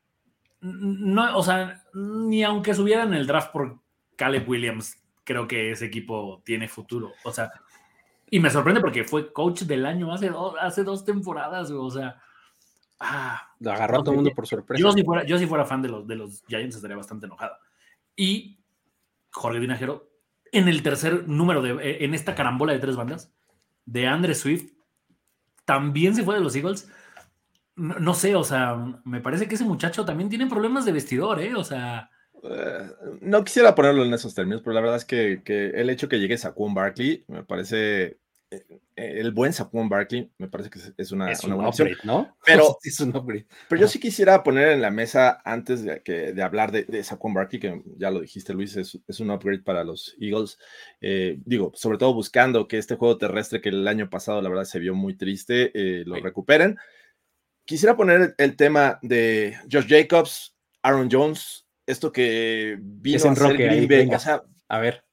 S3: no, o sea, ni aunque subieran el draft por Caleb Williams, creo que ese equipo tiene futuro. O sea, y me sorprende porque fue coach del año hace dos, hace dos temporadas, o sea, ah,
S1: lo agarró a todo el mundo por sorpresa.
S3: Yo si fuera, yo si fuera fan de los, de los Giants estaría bastante enojado. Y Jorge Tinajero, en el tercer número, de, en esta carambola de tres bandas, de DeAndre Swift, también se fue de los Eagles. No, no sé, o sea, me parece que ese muchacho también tiene problemas de vestidor, ¿eh? O sea...
S2: Uh, no quisiera ponerlo en esos términos, pero la verdad es que, que el hecho que llegue Saquon Barkley me parece... El buen Saquon Barkley me parece que es una,
S1: es
S2: una
S1: un
S2: buena
S1: upgrade,
S2: opción,
S1: ¿no?
S2: Pero,
S1: es un upgrade.
S2: Pero yo sí quisiera poner en la mesa, antes de, que, de hablar de, de Saquon Barkley, que ya lo dijiste, Luis, es, es un upgrade para los Eagles. Eh, digo, sobre todo buscando que este juego terrestre que el año pasado, la verdad, se vio muy triste, eh, lo sí. recuperen. quisiera poner el tema de Josh Jacobs, Aaron Jones, esto que vino a ser Green Bay. O sea,
S1: a ver.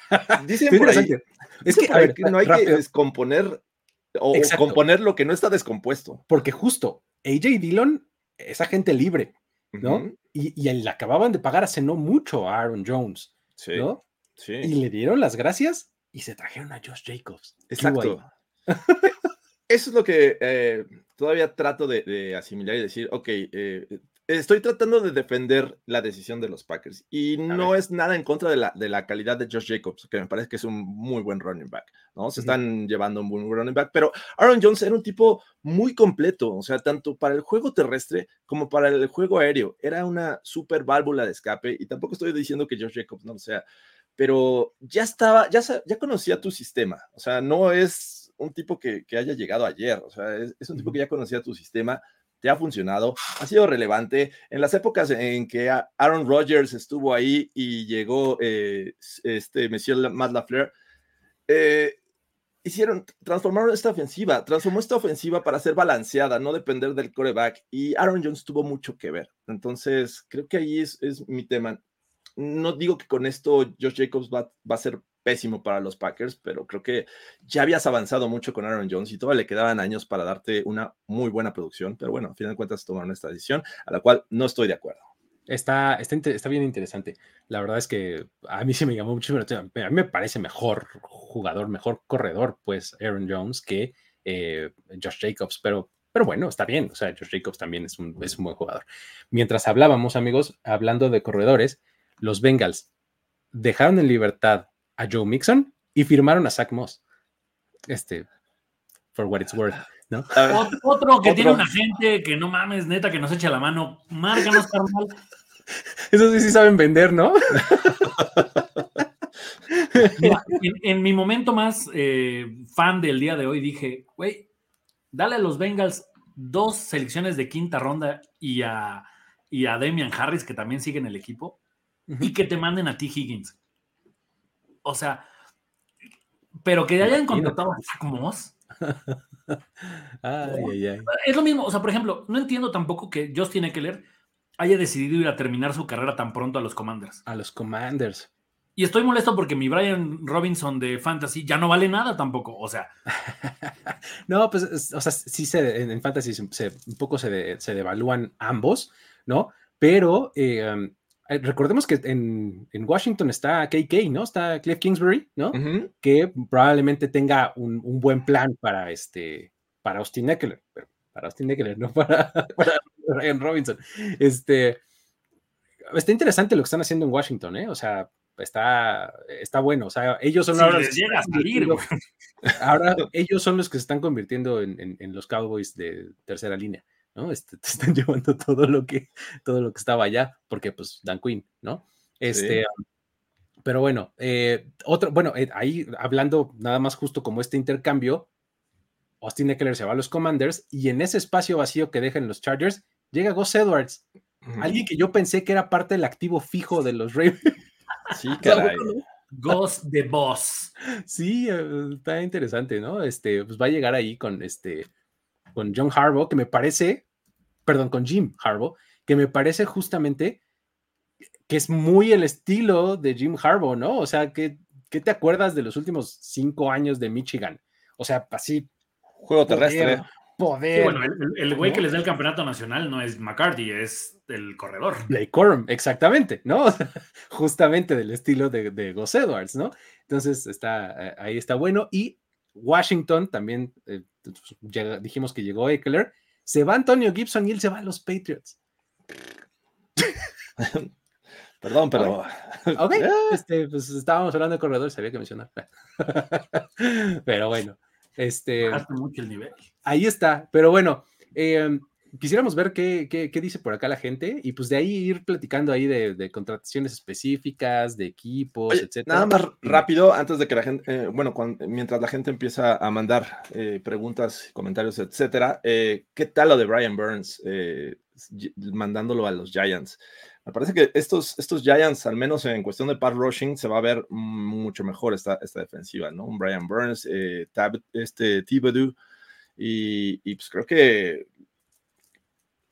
S2: Dicen por ahí, es que, a ver, que no hay rápido. que descomponer o Exacto. componer lo que no está descompuesto.
S1: Porque justo A J Dillon es agente libre, ¿no? Uh-huh. Y, y le acababan de pagar hace no mucho a Aaron Jones, sí, ¿no? Sí. Y le dieron las gracias y se trajeron a Josh Jacobs.
S2: Exacto. Eso es lo que eh, todavía trato de, de asimilar y decir, ok, eh, estoy tratando de defender la decisión de los Packers y no es nada en contra de la, de la calidad de Josh Jacobs, que me parece que es un muy buen running back, ¿no? Se uh-huh. están llevando un buen running back, pero Aaron Jones era un tipo muy completo, o sea, tanto para el juego terrestre como para el juego aéreo. Era una super válvula de escape y tampoco estoy diciendo que Josh Jacobs no lo sea, pero ya estaba, ya, ya conocía tu sistema, o sea, no es un tipo que, que haya llegado ayer, o sea, es, es un tipo que ya conocía tu sistema, te ha funcionado, ha sido relevante. En las épocas en que Aaron Rodgers estuvo ahí y llegó eh, este Monsieur Matt LaFleur, eh, hicieron, transformaron esta ofensiva, transformó esta ofensiva para ser balanceada, no depender del quarterback, y Aaron Jones tuvo mucho que ver. Entonces, creo que ahí es, es mi tema. No digo que con esto Josh Jacobs va, va a ser pésimo para los Packers, pero creo que ya habías avanzado mucho con Aaron Jones y todavía le quedaban años para darte una muy buena producción, pero bueno, al final de cuentas tomaron esta decisión, a la cual no estoy de acuerdo.
S1: Está, está, está bien interesante. La verdad es que a mí se me llamó mucho, a mí me parece mejor jugador, mejor corredor, pues Aaron Jones que eh, Josh Jacobs, pero, pero bueno, está bien, o sea, Josh Jacobs también es un, es un buen jugador. Mientras hablábamos, amigos, hablando de corredores, los Bengals dejaron en libertad a Joe Mixon y firmaron a Zach Moss. Este, for what it's worth, ¿no?
S3: Otro, otro que ¿Otro? tiene un agente que no mames, neta, que nos echa la mano. Márcanos, carnal.
S1: Eso sí, sí saben vender, ¿no?
S3: Mira, en, en mi momento más eh, fan del día de hoy dije, güey, dale a los Bengals dos selecciones de quinta ronda y a, y a Damian Harris, que también sigue en el equipo, uh-huh. y que te manden a T. Higgins. O sea, pero que hayan contratado a Zach Moss.
S1: ay, ay, ay.
S3: Es lo mismo, o sea, por ejemplo, no entiendo tampoco que Justin Eckler haya decidido ir a terminar su carrera tan pronto a los Commanders.
S1: A los Commanders.
S3: Y estoy molesto porque mi Brian Robinson de Fantasy ya no vale nada tampoco, o sea.
S1: No, pues, o sea, sí se, en, en Fantasy se, se, un poco se, de, se devalúan ambos, ¿no? Pero eh, um, recordemos que en, en Washington está K K, ¿no? Está Cliff Kingsbury, ¿no? Uh-huh. Que probablemente tenga un, un buen plan para, este, para Austin Eckler, pero para Austin Eckler, no para, para Brian Robinson. Este, está interesante lo que están haciendo en Washington, ¿eh? O sea, está, está bueno. O sea, ellos son
S3: si
S1: ahora
S3: les llega a salir,
S1: ahora ellos son los que se están convirtiendo en, en, en los Cowboys de tercera línea, ¿no? Este, te están llevando todo lo que, todo lo que estaba allá, porque pues Dan Quinn, ¿no? Este, sí. Pero bueno, eh, otro, bueno, eh, ahí hablando nada más justo como este intercambio, Austin Eckler se va a los Commanders y en ese espacio vacío que dejan los Chargers llega Gus Edwards, uh-huh. alguien que yo pensé que era parte del activo fijo de los Ravens.
S2: Sí, caray.
S3: Gus the Boss.
S1: Sí, está interesante, ¿no? Este, pues va a llegar ahí con este, con John Harbaugh, que me parece, perdón, con Jim Harbaugh, que me parece justamente que es muy el estilo de Jim Harbaugh, ¿no? O sea, ¿qué, qué te acuerdas de los últimos cinco años de Michigan? O sea, así.
S2: Juego terrestre.
S1: Poder.
S3: Sí, bueno, el güey ¿no? que les da el campeonato nacional no es McCarthy, es el corredor.
S1: Blake Corum, exactamente, ¿no? Justamente del estilo de, de Gus Edwards, ¿no? Entonces, está, ahí está bueno. Y Washington también, eh, ya dijimos que llegó Eckler, se va Antonio Gibson y él se va a los Patriots.
S2: Perdón, pero...
S1: Ok, este, pues estábamos hablando de corredores, había que mencionar. Pero bueno, este...
S3: Bajaste mucho el nivel.
S1: Ahí está, pero bueno, eh, quisiéramos ver qué, qué, qué dice por acá la gente y pues de ahí ir platicando ahí de, de contrataciones específicas, de equipos,
S2: Oye,
S1: etcétera.
S2: Nada más rápido, antes de que la gente, eh, bueno, cuando, mientras la gente empieza a mandar eh, preguntas, comentarios, etcétera, eh, ¿qué tal lo de Brian Burns eh, mandándolo a los Giants? Me parece que estos, estos Giants, al menos en cuestión de pass rushing, se va a ver mucho mejor esta, esta defensiva, ¿no? Un Brian Burns, eh, Tab, este Thibodeau, y, y pues creo que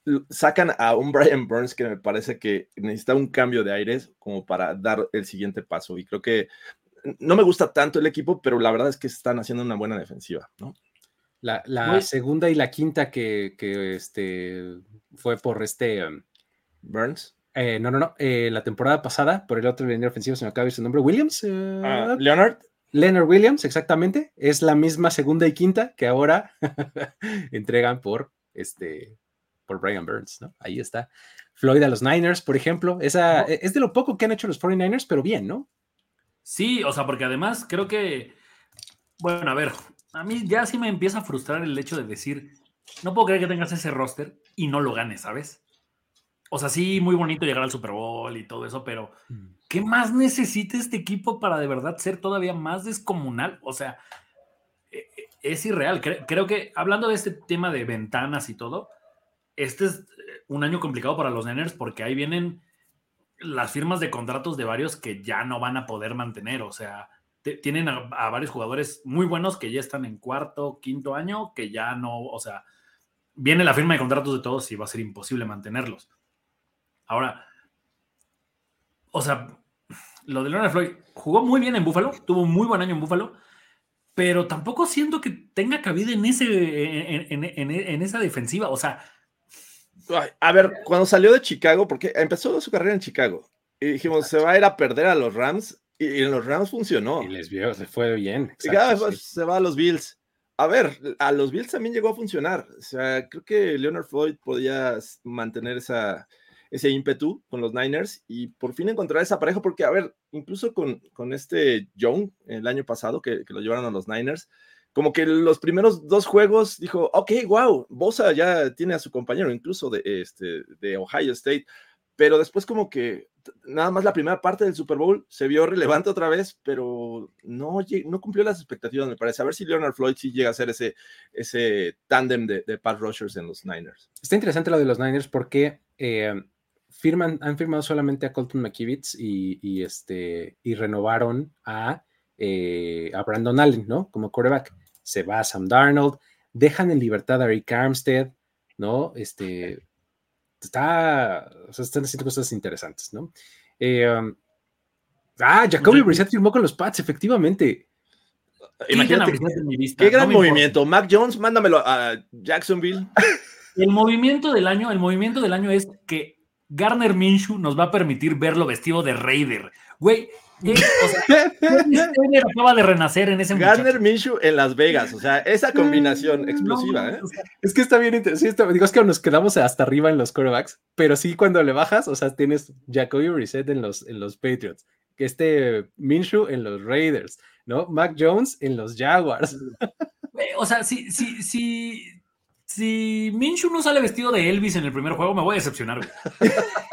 S2: sacan a un Brian Burns que me parece que necesita un cambio de aires como para dar el siguiente paso. Y creo que no me gusta tanto el equipo, pero la verdad es que están haciendo una buena defensiva, ¿no?
S1: La, la segunda y la quinta que, que este, fue por este... Um,
S2: Burns.
S1: Eh, no, no, no. Eh, la temporada pasada, por el otro línea ofensivo, se me acaba de ir su nombre. Williams. Eh,
S2: uh, Leonard.
S1: Leonard Williams, exactamente. Es la misma segunda y quinta que ahora entregan por este por Brian Burns, ¿no? Ahí está. Floyd a los Niners, por ejemplo. Esa, no. Es de lo poco que han hecho los cuarenta y nueve ers, pero bien, ¿no?
S3: Sí, o sea, porque además creo que, bueno, a ver, a mí ya sí me empieza a frustrar el hecho de decir, no puedo creer que tengas ese roster y no lo ganes, ¿sabes? O sea, sí, muy bonito llegar al Super Bowl y todo eso, pero ¿qué más necesita este equipo para de verdad ser todavía más descomunal? O sea, es irreal. Creo que, hablando de este tema de ventanas y todo, este es un año complicado para los Niners porque ahí vienen las firmas de contratos de varios que ya no van a poder mantener. O sea, te, tienen a, a varios jugadores muy buenos que ya están en cuarto, quinto año, que ya no, o sea, viene la firma de contratos de todos y va a ser imposible mantenerlos. Ahora, o sea, lo de Leonard Floyd jugó muy bien en Buffalo, tuvo un muy buen año en Buffalo, pero tampoco siento que tenga cabida en, ese, en, en, en, en esa defensiva. O sea,
S2: a ver, cuando salió de Chicago, porque empezó su carrera en Chicago, y dijimos, exacto, se va a ir a perder a los Rams, y, y en los Rams funcionó.
S1: Y les vio, se fue bien.
S2: Exacto, y cada vez sí. se va a los Bills. A ver, a los Bills también llegó a funcionar. O sea, creo que Leonard Floyd podía mantener esa, ese ímpetu con los Niners y por fin encontrar esa pareja, porque, a ver, incluso con, con este Young el año pasado, que, que lo llevaron a los Niners, como que los primeros dos juegos dijo, ok, wow, Bosa ya tiene a su compañero, incluso de, este, de Ohio State, pero después como que nada más la primera parte del Super Bowl se vio relevante otra vez, pero no, no cumplió las expectativas, me parece. A ver si Leonard Floyd sí llega a ser ese, ese tándem de, de pass rushers en los Niners.
S1: Está interesante lo de los Niners porque eh, firman, han firmado solamente a Colton McKivitz y, y, este, y renovaron a, eh, a Brandon Allen, ¿no? Como quarterback. Se va Sam Darnold, dejan en libertad a Rick Armstead, ¿no? Este, está, o sea, están haciendo cosas interesantes, ¿no? Eh, um, ah, Jacoby Brissett firmó con los Pats, efectivamente.
S2: Imagínate, qué gran no movimiento. Importa. Mac Jones, mándamelo a Jacksonville.
S3: El movimiento del año, el movimiento del año es que Gardner Minshew nos va a permitir verlo vestido de Raider. Güey, ¿qué? O sea, ¿qué acaba de renacer en ese
S2: muchacho? Gardner Minshew en Las Vegas, o sea, esa combinación explosiva, no, ¿eh?
S1: O sea, es que está bien interesante. Digo, es que nos quedamos hasta arriba en los quarterbacks, pero sí cuando le bajas, o sea, tienes Jacoby Brissett en los, en los Patriots, que este Minshew en los Raiders, ¿no? Mac Jones en los Jaguars.
S3: O sea, si, si, si, si Minshew no sale vestido de Elvis en el primer juego, me voy a decepcionar, güey.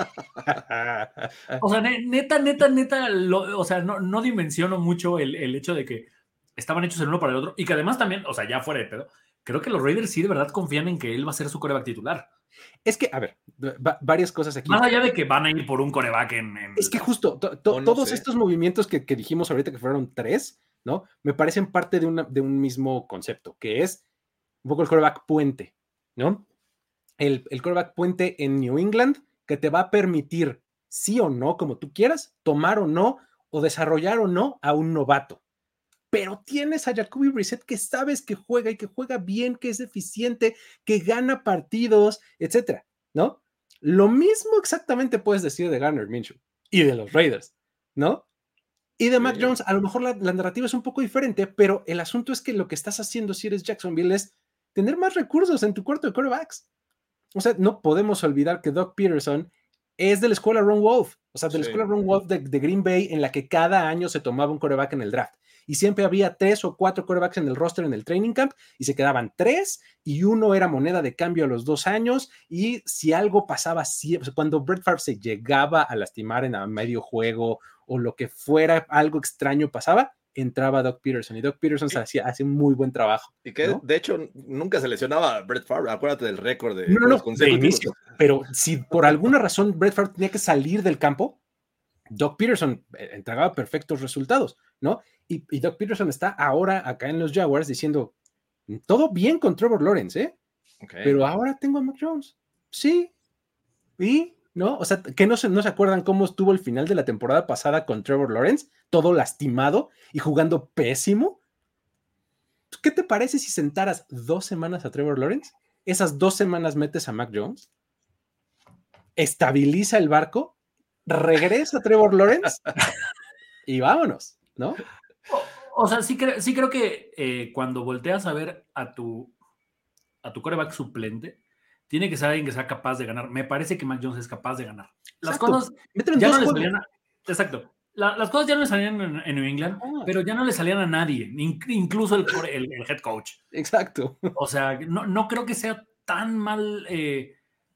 S3: O sea, neta, neta, neta, lo, o sea, no, no dimensiono mucho el, el hecho de que estaban hechos el uno para el otro y que además también, o sea, ya fuera de pedo, creo que los Raiders sí de verdad confían en que él va a ser su quarterback titular.
S1: Es que, a ver, va, varias cosas aquí.
S3: Más allá de que van a ir por un quarterback en... en
S1: es que justo, to, to, no todos sé. estos movimientos que, que dijimos ahorita que fueron tres, ¿no? Me parecen parte de, una, de un mismo concepto, que es un poco el quarterback puente, ¿no? El, el quarterback puente en New England que te va a permitir, sí o no, como tú quieras, tomar o no, o desarrollar o no a un novato. Pero tienes a Jacoby Brissett que sabes que juega y que juega bien, que es eficiente, que gana partidos, etcétera, ¿no? Lo mismo exactamente puedes decir de Gardner Minshew y de los Raiders, ¿no? Y de Mac Jones, a lo mejor la, la narrativa es un poco diferente, pero el asunto es que lo que estás haciendo si eres Jacksonville es tener más recursos en tu cuarto de quarterbacks. O sea, no podemos olvidar que Doug Peterson es de la escuela Ron Wolf, o sea, de la sí. escuela Ron Wolf de, de Green Bay, en la que cada año se tomaba un quarterback en el draft. Y siempre había tres o cuatro quarterbacks en el roster en el training camp, y se quedaban tres, y uno era moneda de cambio a los dos años, y si algo pasaba, si, o sea, cuando Brett Favre se llegaba a lastimar en a medio juego, o lo que fuera, algo extraño pasaba, entraba Doug Peterson, y Doug Peterson se hacía, hacía un muy buen trabajo.
S2: Y que, ¿no? De hecho, nunca se lesionaba a Brett Favre, acuérdate del récord de,
S1: no, no, no, de inicio, pero si por alguna razón Brett Favre tenía que salir del campo, Doug Peterson entregaba perfectos resultados, ¿no? Y, y Doug Peterson está ahora acá en los Jaguars diciendo, todo bien con Trevor Lawrence, ¿eh? Okay. Pero ahora tengo a Mac Jones, Sí, y, ¿no? O sea, ¿qué no se, no se acuerdan cómo estuvo el final de la temporada pasada con Trevor Lawrence? Todo lastimado y jugando pésimo. ¿Qué te parece si sentaras dos semanas a Trevor Lawrence? Esas dos semanas metes a Mac Jones, estabiliza el barco, regresa a Trevor Lawrence y vámonos, ¿no?
S3: O, o sea, sí, cre sí creo que eh, cuando volteas a ver a tu, a tu quarterback suplente, tiene que ser alguien que sea capaz de ganar. Me parece que Mac Jones es capaz de ganar. Las
S1: Exacto.
S3: cosas ya no le salían a, exacto. La, las cosas ya no le salían en, en New England, ah. pero ya no le salían a nadie, incluso el, el, el head coach.
S1: Exacto.
S3: O sea, no, no creo que sea tan mal. Eh,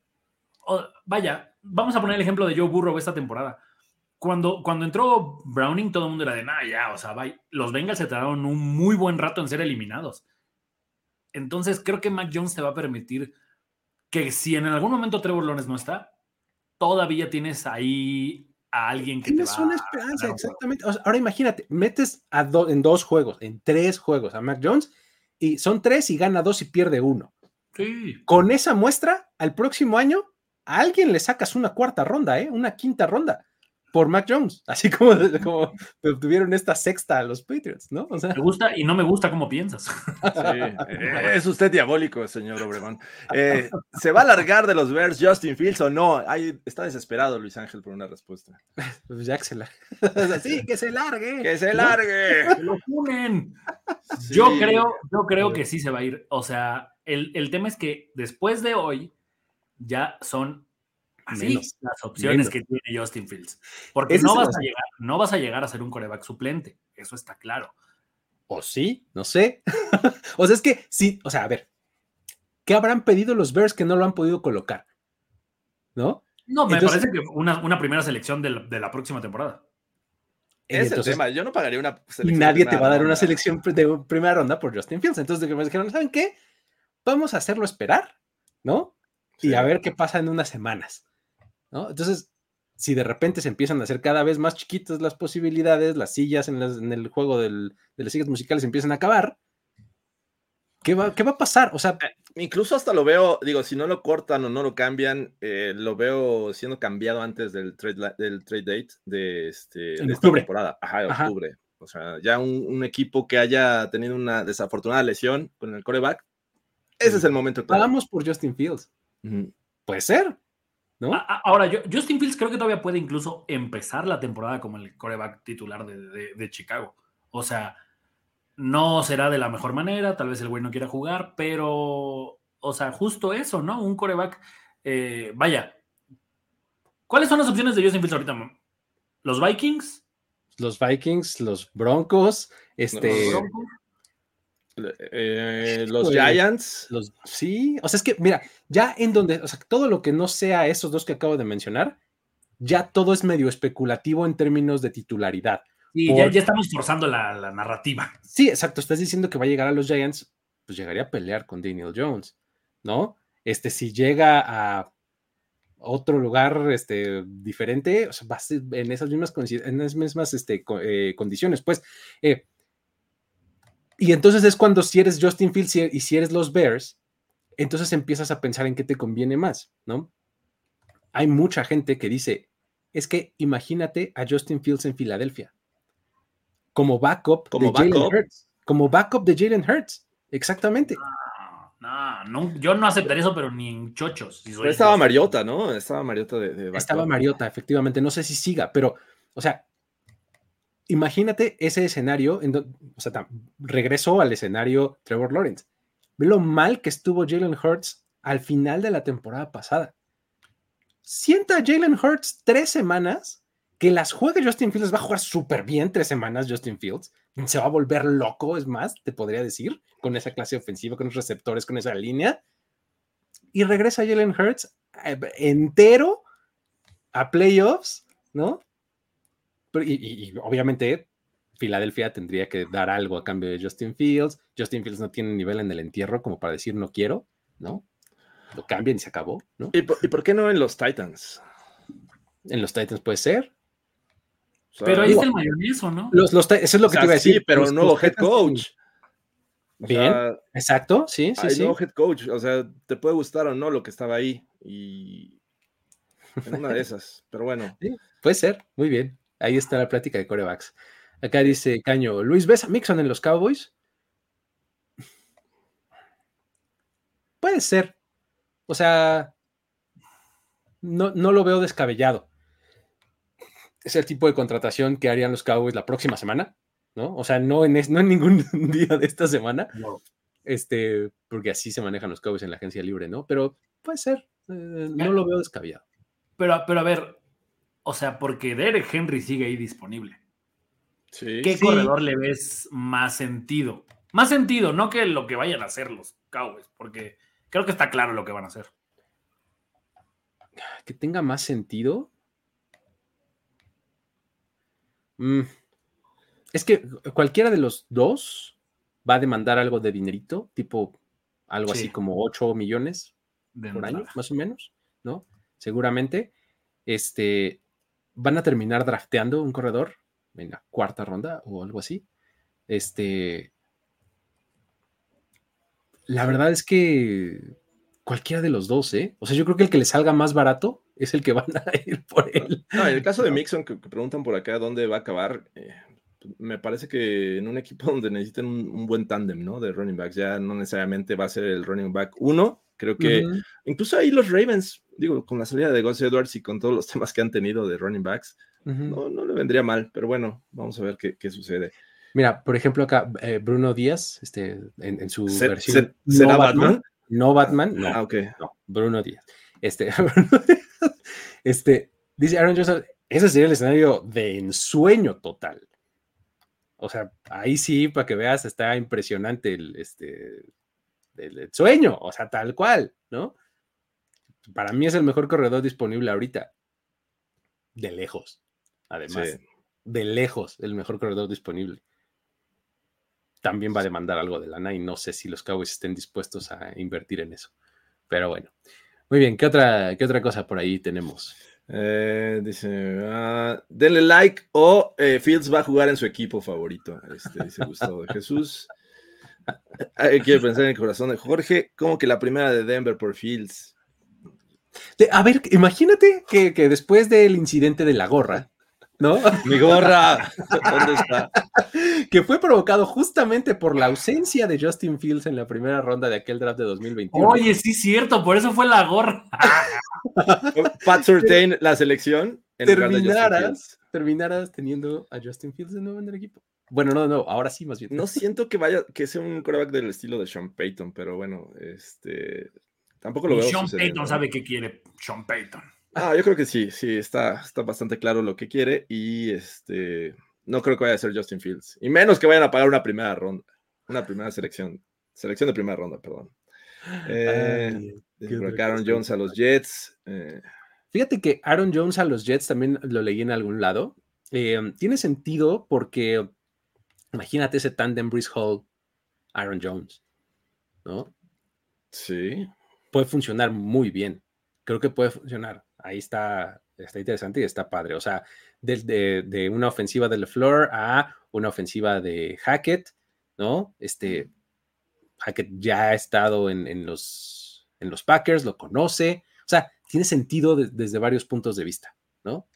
S3: o, vaya, vamos a poner el ejemplo de Joe Burrow esta temporada. Cuando, cuando entró Browning, todo el mundo era de, nada, ya, o sea, vaya. Los Bengals se tardaron un muy buen rato en ser eliminados. Entonces, creo que Mac Jones te va a permitir que si en algún momento Trevor Lawrence no está, todavía tienes ahí a alguien que
S1: tienes
S3: te va
S1: una esperanza, exactamente. O sea, ahora imagínate, metes a do, en dos juegos, en tres juegos a Mac Jones, y son tres y gana dos y pierde uno.
S3: Sí.
S1: Con esa muestra, al próximo año, a alguien le sacas una cuarta ronda, ¿eh? Una quinta ronda por Mac Jones, así como, como tuvieron esta sexta a los Patriots, ¿no? O sea,
S3: me gusta y no me gusta cómo piensas.
S2: Sí, es usted diabólico, señor Obregón. Eh, ¿Se va a largar de los Bears Justin Fields o no? Ahí está desesperado Luis Ángel por una respuesta.
S1: Pues ya que se largue. Sí, que se largue.
S2: ¡Que se largue!
S3: ¡Que lo funen! Sí. Yo creo, yo creo que sí se va a ir. O sea, el, el tema es que después de hoy ya son así menos, las opciones menos. que tiene Justin Fields. Porque no vas, a llegar, no vas a llegar a ser un quarterback suplente. Eso está claro.
S1: O sí, no sé. O sea, es que sí, o sea, a ver, ¿qué habrán pedido los Bears que no lo han podido colocar? ¿No?
S3: No, me entonces, parece que una, una primera selección de la, de la próxima temporada.
S2: Es entonces, el tema, yo no pagaría una
S1: selección. Y nadie te va a dar ronda. Una selección de primera ronda por Justin Fields. Entonces me dijeron, ¿saben qué? Vamos a hacerlo esperar, ¿no? Sí. Y a ver qué pasa en unas semanas, ¿no? Entonces, si de repente se empiezan a hacer cada vez más chiquitas las posibilidades, las sillas en, las, en el juego del, de las sillas musicales empiezan a acabar, ¿qué va, qué va a pasar? O sea,
S2: incluso hasta lo veo, digo, si no lo cortan o no lo cambian, eh, lo veo siendo cambiado antes del trade, del trade date de, este,
S1: en
S2: de
S1: octubre.
S2: esta temporada. Ajá, de Ajá. octubre. O sea, ya un, un equipo que haya tenido una desafortunada lesión con el quarterback, ese sí. es el momento.
S1: Claro. Vamos por Justin Fields. Uh-huh. Puede ser. ¿No?
S3: Ahora, yo, Justin Fields creo que todavía puede incluso empezar la temporada como el quarterback titular de, de, de Chicago. O sea, no será de la mejor manera, tal vez el güey no quiera jugar, pero, o sea, justo eso, ¿no? Un quarterback, eh, vaya. ¿Cuáles son las opciones de Justin Fields ahorita? ¿Los Vikings?
S1: Los Vikings, los Broncos, este...
S2: ¿Los Broncos? Eh, los pues, Giants.
S1: Los, sí, o sea, es que, mira, ya en donde, o sea, todo lo que no sea esos dos que acabo de mencionar, ya todo es medio especulativo en términos de titularidad.
S3: Sí, Por... ya, ya estamos forzando la, la narrativa.
S1: Sí, exacto, estás diciendo que va a llegar a los Giants, pues llegaría a pelear con Daniel Jones, ¿no? Este, si llega a otro lugar este, diferente, o sea, va a ser en esas mismas, en esas mismas este, eh, condiciones, pues, eh, y entonces es cuando si eres Justin Fields y si eres los Bears, entonces empiezas a pensar en qué te conviene más, ¿no? Hay mucha gente que dice, es que imagínate a Justin Fields en Filadelfia, como backup
S2: como
S1: de
S2: backup.
S1: Jalen Hurts, como backup de Jalen Hurts, exactamente.
S3: No, no, no, yo no aceptaría eso, pero ni en chochos. Si soy
S2: pero estaba Mariota, ¿no? Estaba Mariota de, de backup.
S1: Estaba Mariota, efectivamente, no sé si siga, pero, o sea, imagínate ese escenario, en do, o sea, regresó al escenario Trevor Lawrence. Ve lo mal que estuvo Jalen Hurts al final de la temporada pasada. Sienta a Jalen Hurts tres semanas, que las juegue Justin Fields, va a jugar súper bien tres semanas Justin Fields, se va a volver loco, es más, te podría decir, con esa clase ofensiva, con los receptores, con esa línea, y regresa Jalen Hurts entero a playoffs, ¿no? Y, y, y obviamente Filadelfia tendría que dar algo a cambio de Justin Fields. Justin Fields no tiene nivel en el entierro como para decir no quiero, ¿no? Lo cambian y se acabó, ¿no?
S2: ¿Y por, ¿y por qué no en los Titans?
S1: En los Titans puede ser.
S3: O sea, pero ahí está el mayoneso, ¿no?
S1: Los, los, eso es lo que o sea, te iba a decir.
S2: Sí, pero
S1: los,
S2: un nuevo head coach. O
S1: Bien,
S2: sea,
S1: exacto, sí, sí,
S2: hay
S1: sí.
S2: nuevo head coach, o sea, te puede gustar o no lo que estaba ahí, y en una de esas, pero bueno.
S1: Sí, puede ser, muy bien. Ahí está la plática de corebacks. Acá
S2: Sí.
S1: dice Caño, Luis, ¿ves a Mixon en los Cowboys? Puede ser. O sea, no, no lo veo descabellado. Es el tipo de contratación que harían los Cowboys la próxima semana, ¿no? O sea, no en, es, no en ningún día de esta semana,
S3: No.
S1: este, porque así se manejan los Cowboys en la agencia libre, ¿no? Pero puede ser, eh, no lo veo descabellado.
S3: Pero, pero a ver, o sea, porque Derek Henry sigue ahí disponible.
S2: Sí.
S3: ¿Qué
S1: Sí.
S3: corredor le ves más sentido? Más sentido, no que lo que vayan a hacer los Cowboys, porque creo que está claro lo que van a hacer.
S1: Que tenga más sentido. Mm. Es que cualquiera de los dos va a demandar algo de dinerito, tipo algo
S3: Sí,
S1: así como ocho millones
S3: de
S1: por año,
S3: entrada.
S1: más o menos, ¿no? Seguramente. Este, van a terminar drafteando un corredor en la cuarta ronda o algo así. Este, la verdad es que cualquiera de los dos, ¿eh? O sea, yo creo que el que le salga más barato es el que van a ir por él.
S2: No, en el caso de
S1: ¿No?
S2: Mixon, que, que preguntan por acá dónde va a acabar, eh, me parece que en un equipo donde necesiten un, un buen tándem, ¿no? De running backs, ya no necesariamente va a ser el running back uno, creo que
S1: Ujú.
S2: incluso ahí los Ravens, digo, con la salida de Gus Edwards y con todos los temas que han tenido de running backs,
S1: Ujú.
S2: no, no le vendría mal, pero bueno, vamos a ver qué, qué sucede.
S1: Mira, por ejemplo, acá eh, Bruno Díaz, este, en, en su
S2: ¿Se-
S1: versión
S2: se-
S1: no
S2: ¿Será
S1: Batman,
S2: Batman?
S1: no
S2: Ah,
S1: Batman, no,
S2: ah, ok.
S1: no, Bruno Díaz. Este, este, dice Aaron Johnson, ese sería el escenario de ensueño total. O sea, ahí sí, para que veas, está impresionante el, este, el, el sueño, o sea, tal cual, ¿no? Para mí es el mejor corredor disponible ahorita, de lejos, además,
S2: Sí.
S1: de lejos, el mejor corredor disponible. También va a demandar algo de lana y no sé si los Cowboys estén dispuestos a invertir en eso. Pero bueno, muy bien, ¿qué otra, qué otra cosa por ahí tenemos?
S2: Eh, dice, uh, denle like o eh, Fields va a jugar en su equipo favorito. Este, dice Gustavo de Jesús. Hay que pensar en el corazón de Jorge, como que la primera de Denver por Fields.
S1: De, a ver, imagínate que, que después del incidente de la gorra, ¿no?
S2: Mi gorra, ¿dónde está?
S1: Que fue provocado justamente por la ausencia de Justin Fields en la primera ronda de aquel draft de dos mil veintiuno.
S3: Oye, sí, cierto, por eso fue la gorra.
S2: Pat Surtain, la selección, en lugar de Justin
S1: terminaras,
S2: Fields.
S1: terminaras teniendo a Justin Fields de nuevo en el equipo. Bueno, no, no, ahora sí, más bien.
S2: No siento que vaya, que sea un quarterback del estilo de Sean Payton, pero bueno, este, tampoco lo
S3: Y
S2: veo
S3: Sean
S2: sucediendo.
S3: Payton sabe qué quiere Sean Payton.
S2: Ah, yo creo que sí, sí, está, está bastante claro lo que quiere y este, no creo que vaya a ser Justin Fields. Y menos que vayan a pagar una primera ronda, una primera selección, selección de primera ronda, perdón. Eh,
S1: Ay,
S2: por acá Aaron Jones a los Jets. Eh.
S1: Fíjate que Aaron Jones a los Jets también lo leí en algún lado. Eh, tiene sentido porque imagínate ese tandem Breece Hall, Aaron Jones, ¿no?
S2: Sí.
S1: Puede funcionar muy bien. Creo que puede funcionar. Ahí está, está interesante y está padre. O sea, de, de, de una ofensiva de LaFleur a una ofensiva de Hackett, ¿no? Este, Hackett ya ha estado en, en, los, en los Packers, lo conoce. O sea, tiene sentido de, desde varios puntos de vista, ¿no?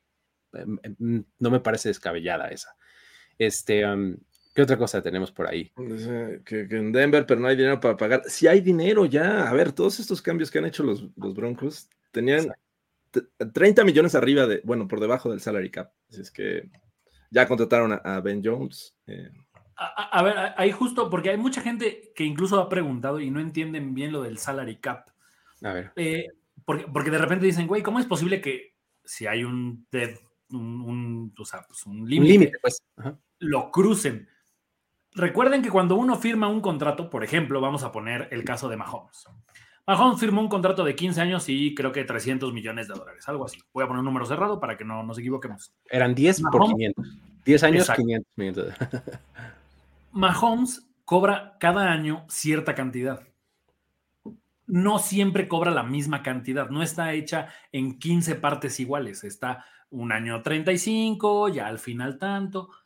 S1: No me parece descabellada esa. Este, um, ¿qué otra cosa tenemos por ahí?
S2: Que, que en Denver, pero no hay dinero para pagar. Si hay dinero ya. A ver, todos estos cambios que han hecho los, los Broncos tenían treinta millones arriba de, bueno, por debajo del salary cap. Así es que ya contrataron a, a Ben Jones. Eh.
S3: A, a ver, ahí justo, porque hay mucha gente que incluso ha preguntado y no entienden bien lo del salary cap.
S1: A ver.
S3: Eh, porque, porque de repente dicen, güey, ¿cómo es posible que si hay un dead, un, un, o sea, pues un límite,
S1: pues. Ajá.
S3: lo crucen? Recuerden que cuando uno firma un contrato, por ejemplo, vamos a poner el caso de Mahomes. Mahomes firmó un contrato de quince años y creo que trescientos millones de dólares, algo así. Voy a poner un número cerrado para que no nos equivoquemos.
S1: Eran diez Mahomes, por quinientos. diez años, exacto. quinientos millones.
S3: Mahomes cobra cada año cierta cantidad. No siempre cobra la misma cantidad, no está hecha en quince partes iguales, está un año treinta y cinco, ya al final tanto.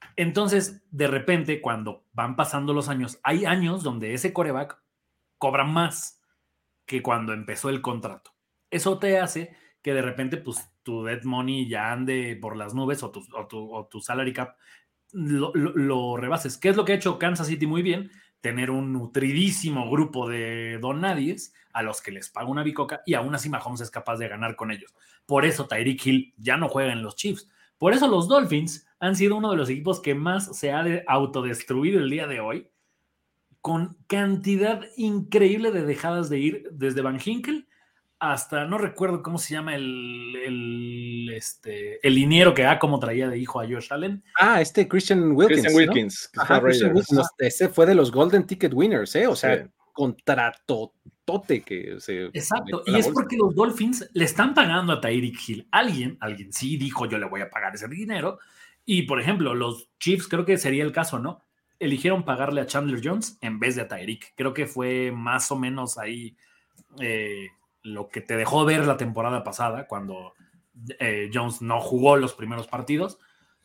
S3: Entonces, de repente, cuando van pasando los años, hay años donde ese quarterback cobra más que cuando empezó el contrato. Eso te hace que de repente, pues, tu dead money ya ande por las nubes o tu, o tu, o tu salary cap lo, lo, lo rebases. ¿Qué es lo que ha hecho Kansas City muy bien? Tener un nutridísimo grupo de donadies a los que les paga una bicoca y aún así Mahomes es capaz de ganar con ellos. Por eso Tyreek Hill ya no juega en los Chiefs. Por eso los Dolphins han sido uno de los equipos que más se ha de autodestruido el día de hoy, con cantidad increíble de dejadas de ir desde Van Ginkel hasta, no recuerdo cómo se llama el, el, este, el liniero que da como traía de hijo a Josh Allen.
S1: Ah, este Christian Wilkins.
S2: Christian Wilkins.
S1: ¿No? Ajá, Christian Wilkins. Ese fue de los Golden Ticket Winners, ¿eh? O sea, sí. Contratotote que se...
S3: Exacto, y es porque los Dolphins le están pagando a Tyreek Hill. Alguien, alguien sí dijo, yo le voy a pagar ese dinero. Y, por ejemplo, los Chiefs, creo que sería el caso, ¿no? Eligieron pagarle a Chandler Jones en vez de a Tyreek. Creo que fue más o menos ahí... Eh, lo que te dejó ver la temporada pasada cuando eh, Jones no jugó los primeros partidos.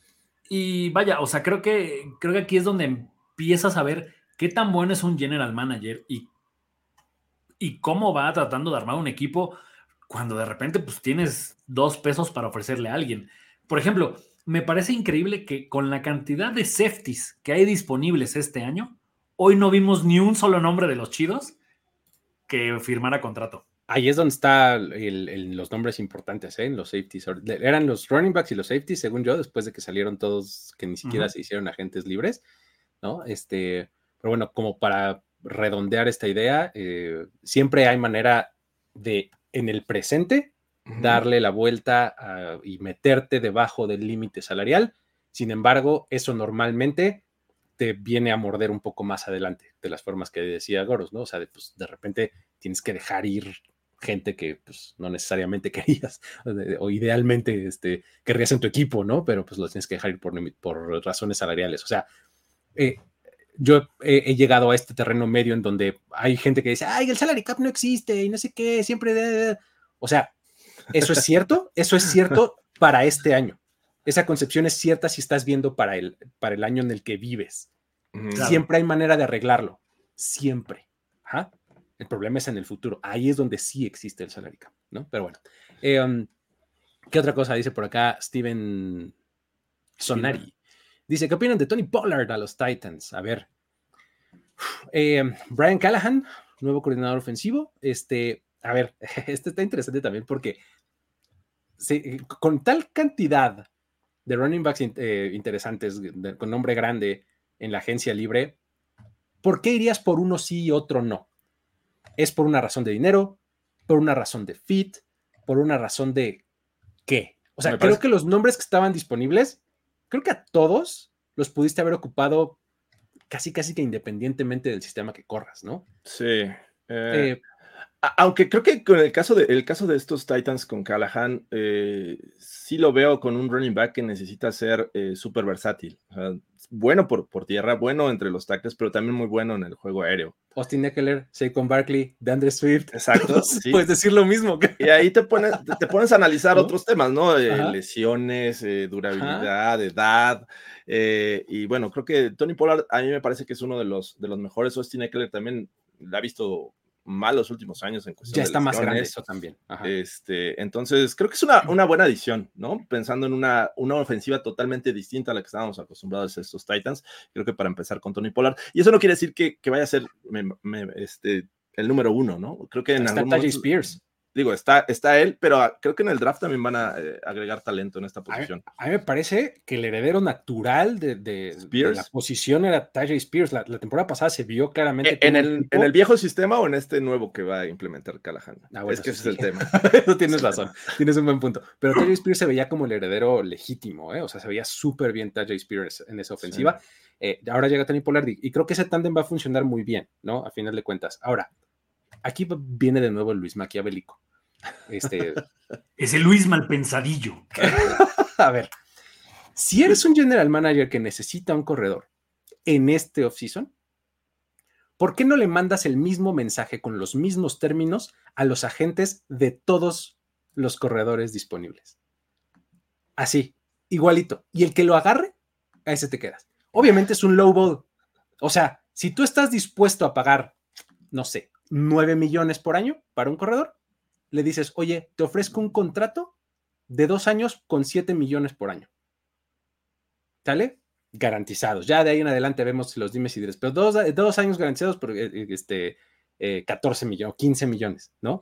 S3: Y vaya, o sea, creo que, creo que aquí es donde empiezas a ver qué tan bueno es un general manager y, y cómo va tratando de armar un equipo cuando de repente pues tienes dos pesos para ofrecerle a alguien. Por ejemplo, me parece increíble que con la cantidad de safeties que hay disponibles este año, hoy no vimos ni un solo nombre de los chidos que firmara contrato.
S1: Ahí es donde están los nombres importantes, ¿eh? En los safeties. Eran los running backs y los safeties, según yo, después de que salieron todos que ni siquiera uh-huh. se hicieron agentes libres, ¿no? Este, pero bueno, como para redondear esta idea, eh, siempre hay manera de, en el presente, uh-huh. darle la vuelta a, y meterte debajo del límite salarial. Sin embargo, eso normalmente te viene a morder un poco más adelante, de las formas que decía Goros, ¿no? O sea, de, pues, de repente tienes que dejar ir gente que pues no necesariamente querías o idealmente este, querrías en tu equipo, ¿no? Pero pues los tienes que dejar ir por, por razones salariales. O sea, eh, yo he, he llegado a este terreno medio en donde hay gente que dice, ay, el salary cap no existe y no sé qué, siempre... De... O sea, eso es cierto, eso es cierto para este año. Esa concepción es cierta si estás viendo para el, para el año en el que vives. Claro. Siempre hay manera de arreglarlo, siempre. Ajá. El problema es en el futuro. Ahí es donde sí existe el salary cap, ¿no? Pero bueno. Eh, um, ¿Qué otra cosa dice por acá Steven Sonari? Sí. Dice, ¿qué opinan de Tony Pollard a los Titans? A ver. Eh, Brian Callahan, nuevo coordinador ofensivo. Este, a ver, este está interesante también porque sí, con tal cantidad de running backs eh, interesantes, de, con nombre grande en la agencia libre, ¿por qué irías por uno sí y otro no? ¿Es por una razón de dinero? ¿Por una razón de fit? ¿Por una razón de qué? O sea, creo que los nombres que estaban disponibles, creo que a todos los pudiste haber ocupado casi, casi que independientemente del sistema que corras, ¿no?
S2: Sí. Eh, eh, aunque creo que con el caso de, el caso de estos Titans con Callahan, eh, sí lo veo con un running back que necesita ser eh, súper versátil. O sea, bueno por, por tierra, bueno entre los tackles, pero también muy bueno en el juego aéreo.
S1: Austin Ekeler, Saquon Barkley, DeAndre Swift.
S2: Exacto. Sí.
S1: Puedes decir lo mismo.
S2: Y ahí te pones, te pones a analizar ¿no? otros temas, ¿no? Eh, lesiones, eh, durabilidad, Ajá. edad. Eh, y bueno, creo que Tony Pollard a mí me parece que es uno de los, de los mejores. Austin Ekeler también la ha visto mal los últimos años en cuestión
S1: ya
S2: de
S1: está
S2: lesiones.
S1: Más grande eso también. Ajá.
S2: Este, entonces creo que es una, una buena adición, ¿no? Pensando en una, una ofensiva totalmente distinta a la que estábamos acostumbrados a estos Titans, creo que para empezar con Tony Pollard, y eso no quiere decir que, que vaya a ser me, me, este, el número uno, ¿no? Creo que en
S1: está
S2: algún
S1: momento, Spears.
S2: Digo, está, está él, pero creo que en el draft también van a eh, agregar talento en esta posición.
S1: A mí, a mí me parece que el heredero natural de, de, de la posición era Tyjae Spears. La, la temporada pasada se vio claramente.
S2: ¿En, en, el, ¿En el viejo sistema o en este nuevo que va a implementar Callahan?
S1: Ah, bueno,
S2: es que
S1: sí,
S2: ese sí. es el tema.
S1: No tienes razón, tienes un buen punto. Pero Tyjae Spears se veía como el heredero legítimo, ¿eh? O sea, se veía súper bien Tyjae Spears en esa ofensiva. Sí. Eh, ahora llega Tony Pollard y, y creo que ese tándem va a funcionar muy bien, ¿no? A final de cuentas. Ahora, aquí viene de nuevo el Luis Maquiavélico. Este...
S3: Ese Luis Malpensadillo.
S1: A ver, si eres un general manager que necesita un corredor en este offseason, ¿por qué no le mandas el mismo mensaje con los mismos términos a los agentes de todos los corredores disponibles? Así, igualito. Y el que lo agarre, a ese te quedas. Obviamente es un low ball. O sea, si tú estás dispuesto a pagar, no sé, nueve millones por año para un corredor, le dices, oye, te ofrezco un contrato de dos años con siete millones por año. ¿Sale? Garantizados. Ya de ahí en adelante vemos los dimes y dires, pero dos, dos años garantizados por este, eh, catorce millones, quince millones, ¿no?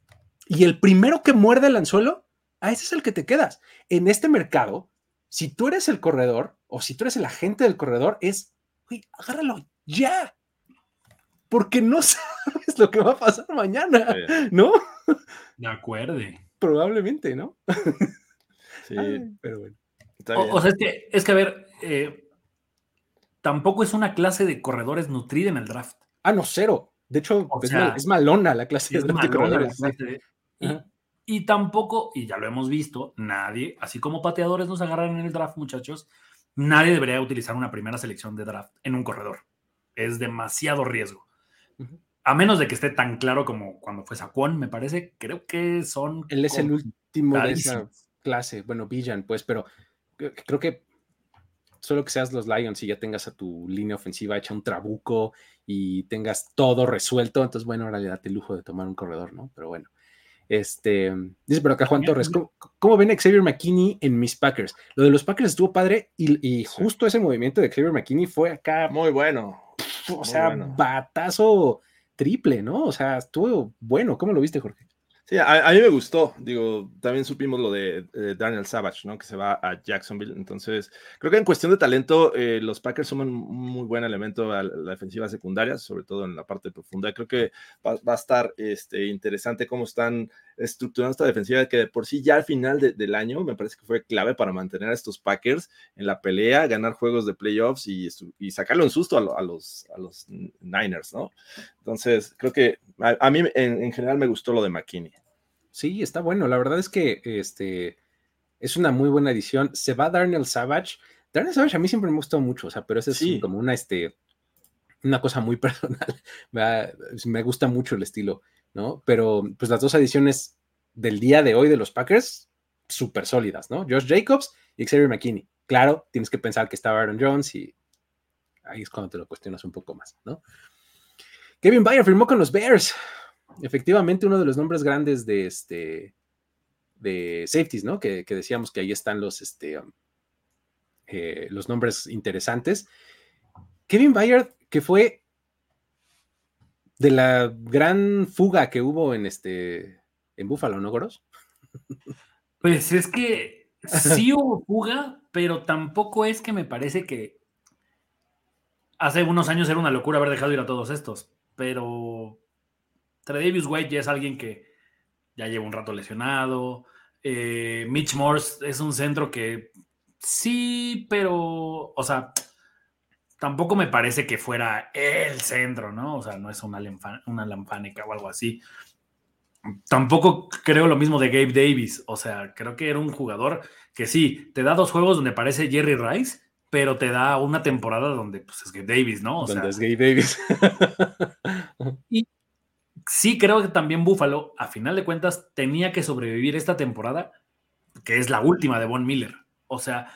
S1: Y el primero que muerde el anzuelo, a ese es el que te quedas. En este mercado, si tú eres el corredor o si tú eres el agente del corredor, es, uy, agárralo ya. Porque no sabes lo que va a pasar mañana, ¿no?
S3: De acuerdo.
S1: Probablemente, ¿no?
S2: Sí.
S1: Ay, pero bueno.
S3: O, o sea, es que, es que a ver, eh, tampoco es una clase de corredores nutrida en el draft.
S1: Ah, no, cero. De hecho,
S3: O
S1: es,
S3: sea,
S1: mal, es malona la clase
S3: es
S1: de draft de
S3: malona
S1: corredores.
S3: la clase de, y, y tampoco, y ya lo hemos visto, nadie, así como pateadores nos agarran en el draft, muchachos, nadie debería utilizar una primera selección de draft en un corredor. Es demasiado riesgo. Uh-huh. A menos de que esté tan claro como cuando fue Saquon, me parece, creo que son...
S1: Él es el último de esa clase. Bueno, Villan, pues, pero creo que solo que seas los Lions y ya tengas a tu línea ofensiva hecha un trabuco y tengas todo resuelto, entonces, bueno, ahora le date el lujo de tomar un corredor, ¿no? Pero bueno. Este, dice por acá Juan Torres, ¿cómo, cómo ven a Xavier McKinney en mis Packers? Lo de los Packers estuvo padre y, y justo ese movimiento de Xavier McKinney fue acá.
S2: Muy bueno.
S1: O
S2: Muy
S1: sea,
S2: bueno.
S1: batazo triple, ¿no? O sea, estuvo bueno. ¿Cómo lo viste, Jorge?
S2: Sí, a, a mí me gustó. Digo, también supimos lo de eh, Daniel Savage, ¿no? Que se va a Jacksonville. Entonces, creo que en cuestión de talento, eh, los Packers son un muy buen elemento a la defensiva secundaria, sobre todo en la parte profunda. Creo que va, va a estar este, interesante cómo están estructurando esta defensiva, que de por sí ya al final de, del año me parece que fue clave para mantener a estos Packers en la pelea, ganar juegos de playoffs y, y sacarle un susto a, lo, a, los, a los Niners, ¿no? Entonces, creo que a, a mí en, en general me gustó lo de McKinney.
S1: Sí, está bueno. La verdad es que este, es una muy buena edición. Se va Darnell Savage. Darnell Savage a mí siempre me gustó mucho, o sea, pero eso es sí. como una, este, una cosa muy personal. Me gusta mucho el estilo, ¿no? Pero pues las dos ediciones del día de hoy de los Packers, súper sólidas, ¿no? Josh Jacobs y Xavier McKinney. Claro, tienes que pensar que estaba Aaron Jones y ahí es cuando te lo cuestionas un poco más, ¿no? Kevin Byard firmó con los Bears. Efectivamente, uno de los nombres grandes de este de safeties, ¿no? Que, que decíamos que ahí están los, este, um, eh, los nombres interesantes. Kevin Byard, que fue de la gran fuga que hubo en este en Buffalo, ¿no, Goros?
S3: Pues es que sí hubo fuga, pero tampoco es que me parece que hace unos años era una locura haber dejado ir a todos estos, pero Tre'Davious White ya es alguien que ya lleva un rato lesionado. Eh, Mitch Morse es un centro que sí, pero, o sea, tampoco me parece que fuera el centro, ¿no? O sea, no es una, lenfa, una lampánica o algo así. Tampoco creo lo mismo de Gabe Davis. O sea, creo que era un jugador que sí, te da dos juegos donde parece Jerry Rice, pero te da una temporada donde pues, es Gabe Davis, ¿no? O
S1: donde
S3: sea,
S1: es Gabe Davis.
S3: Y sí creo que también Buffalo, a final de cuentas, tenía que sobrevivir esta temporada, que es la última de Von Miller. O sea,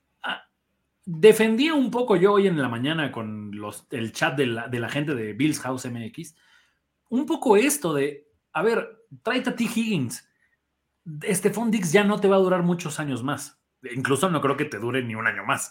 S3: defendía un poco yo hoy en la mañana con los, el chat de la, de la gente de Bills House M X, un poco esto de, a ver, tráete a T. Higgins. Stephon Diggs ya no te va a durar muchos años más. Incluso no creo que te dure ni un año más.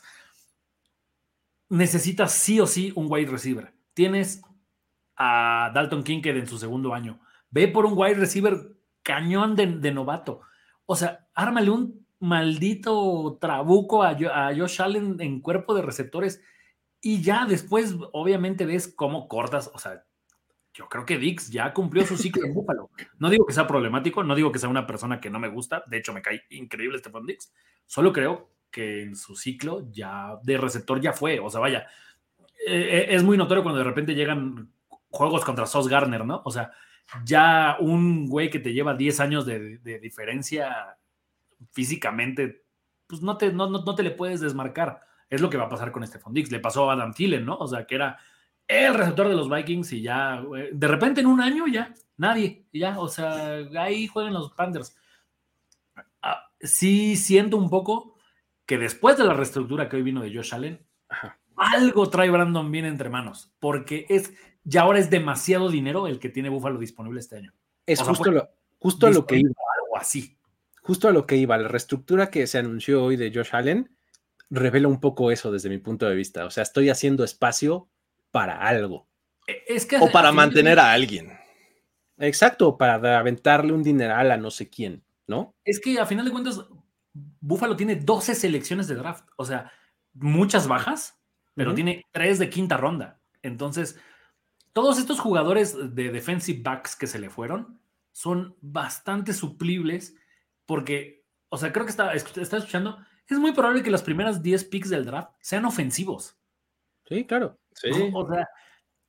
S3: Necesitas sí o sí un wide receiver. Tienes a Dalton Kincaid en su segundo año. Ve por un wide receiver cañón de, de novato. O sea, ármale un maldito trabuco a, a Josh Allen en cuerpo de receptores y ya después obviamente ves cómo cortas. O sea, yo creo que Diggs ya cumplió su ciclo en Buffalo. No digo que sea problemático, no digo que sea una persona que no me gusta, de hecho me cae increíble Stephon Diggs, solo creo que en su ciclo ya de receptor ya fue. O sea, vaya, eh, es muy notorio cuando de repente llegan juegos contra Sauce Gardner, ¿no? O sea, ya un güey que te lleva diez años de, de diferencia físicamente, pues no te, no, no, no te le puedes desmarcar. Es lo que va a pasar con Stephon Diggs. Le pasó a Adam Thielen, ¿no? O sea, que era el receptor de los Vikings y ya, de repente en un año ya, nadie, ya, o sea, ahí juegan los Panthers. Ah, sí siento un poco que después de la reestructura que hoy vino de Josh Allen, Ajá. algo trae Brandon Beane entre manos, porque es ya ahora es demasiado dinero el que tiene Buffalo disponible este año.
S1: Es o sea, justo, lo, justo a lo que iba.
S3: Algo así.
S1: Justo a lo que iba. La reestructura que se anunció hoy de Josh Allen revela un poco eso desde mi punto de vista. O sea, estoy haciendo espacio para algo.
S3: Es que
S2: o para mantener de... a alguien.
S1: Exacto, para aventarle un dineral a no sé quién, ¿no?
S3: Es que a final de cuentas, Buffalo tiene doce selecciones de draft. O sea, muchas bajas, pero uh-huh. tiene tres de quinta ronda. Entonces, todos estos jugadores de defensive backs que se le fueron son bastante suplibles porque, o sea, creo que está, está escuchando, es muy probable que las primeras diez picks del draft sean ofensivos.
S1: Sí, claro.
S2: Sí.
S3: ¿No? O sea,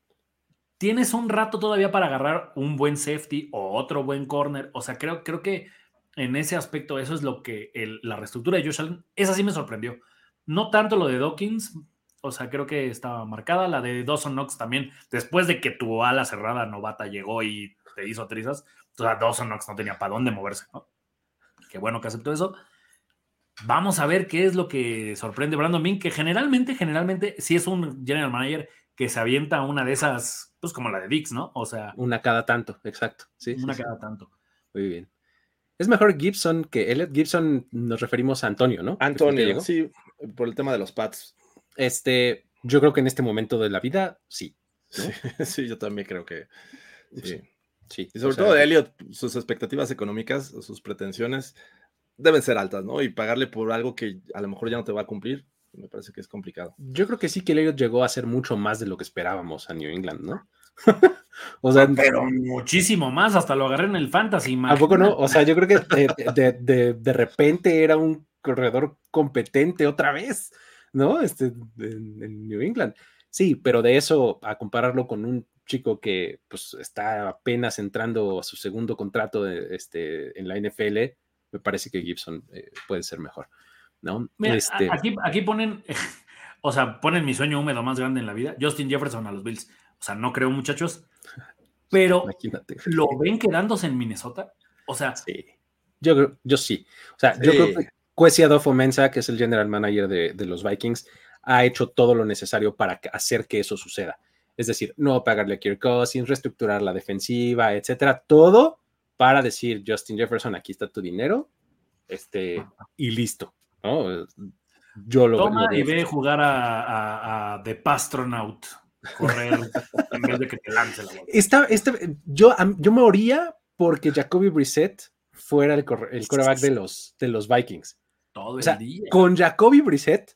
S3: tienes un rato todavía para agarrar un buen safety o otro buen corner. O sea, creo, creo que en ese aspecto eso es lo que el, la reestructura de Josh Allen, esa sí me sorprendió. No tanto lo de Dawkins, o sea, creo que estaba marcada. La de Dawson Knox también, después de que tu ala cerrada novata llegó y te hizo trizas, o sea, Dawson Knox no tenía para dónde moverse, ¿no? Qué bueno que aceptó eso. Vamos a ver qué es lo que sorprende Brandon Beane, que generalmente, generalmente, sí es un general manager que se avienta una de esas, pues como la de Dix, ¿no? O sea...
S1: Una cada tanto, exacto. Sí,
S3: una
S1: sí,
S3: cada
S1: sí.
S3: tanto.
S1: Muy bien. Es mejor Gibson que Elliot. Gibson nos referimos a Antonio, ¿no?
S2: Antonio, sí, por el tema de los Pats.
S1: Este, yo creo que en este momento de la vida, sí. ¿no?
S2: Sí, sí, yo también creo que sí.
S1: sí.
S2: Y sobre todo de Elliot, sus expectativas económicas, sus pretensiones deben ser altas, ¿no? Y pagarle por algo que a lo mejor ya no te va a cumplir, me parece que es complicado.
S1: Yo creo que sí que Elliot llegó a ser mucho más de lo que esperábamos a New England, ¿no? O sea,
S3: pero muchísimo más, hasta lo agarré en el fantasy.
S1: ¿A poco no? O sea, yo creo que de, de, de, de repente era un corredor competente otra vez, ¿no? Este, en, en New England. Sí, pero de eso a compararlo con un chico que pues está apenas entrando a su segundo contrato de, este, en la N F L, me parece que Gibson eh, puede ser mejor, ¿no?
S3: Mira,
S1: este...
S3: aquí, aquí ponen, o sea, ponen mi sueño húmedo más grande en la vida, Justin Jefferson a los Bills. O sea, no creo, muchachos, pero imagínate. ¿Lo ven quedándose en Minnesota? O sea,
S1: sí. Yo, yo sí. O sea, sí. yo creo que Kwesi Adofo-Mensah, que es el general manager de, de los Vikings, ha hecho todo lo necesario para hacer que eso suceda. Es decir, no pagarle a Kirk Cousins, reestructurar la defensiva, etcétera. Todo para decir, Justin Jefferson, aquí está tu dinero, este, y listo, ¿no? Yo lo
S3: Toma
S1: lo
S3: y ve jugar a, a, a The Pastronaut. Correr en vez de que te lance la bola.
S1: Esta, esta, yo, yo me moría porque Jacoby Brissett fuera el, el quarterback de los, de los Vikings.
S3: Todo el
S1: o sea,
S3: día.
S1: Con Jacoby Brissett,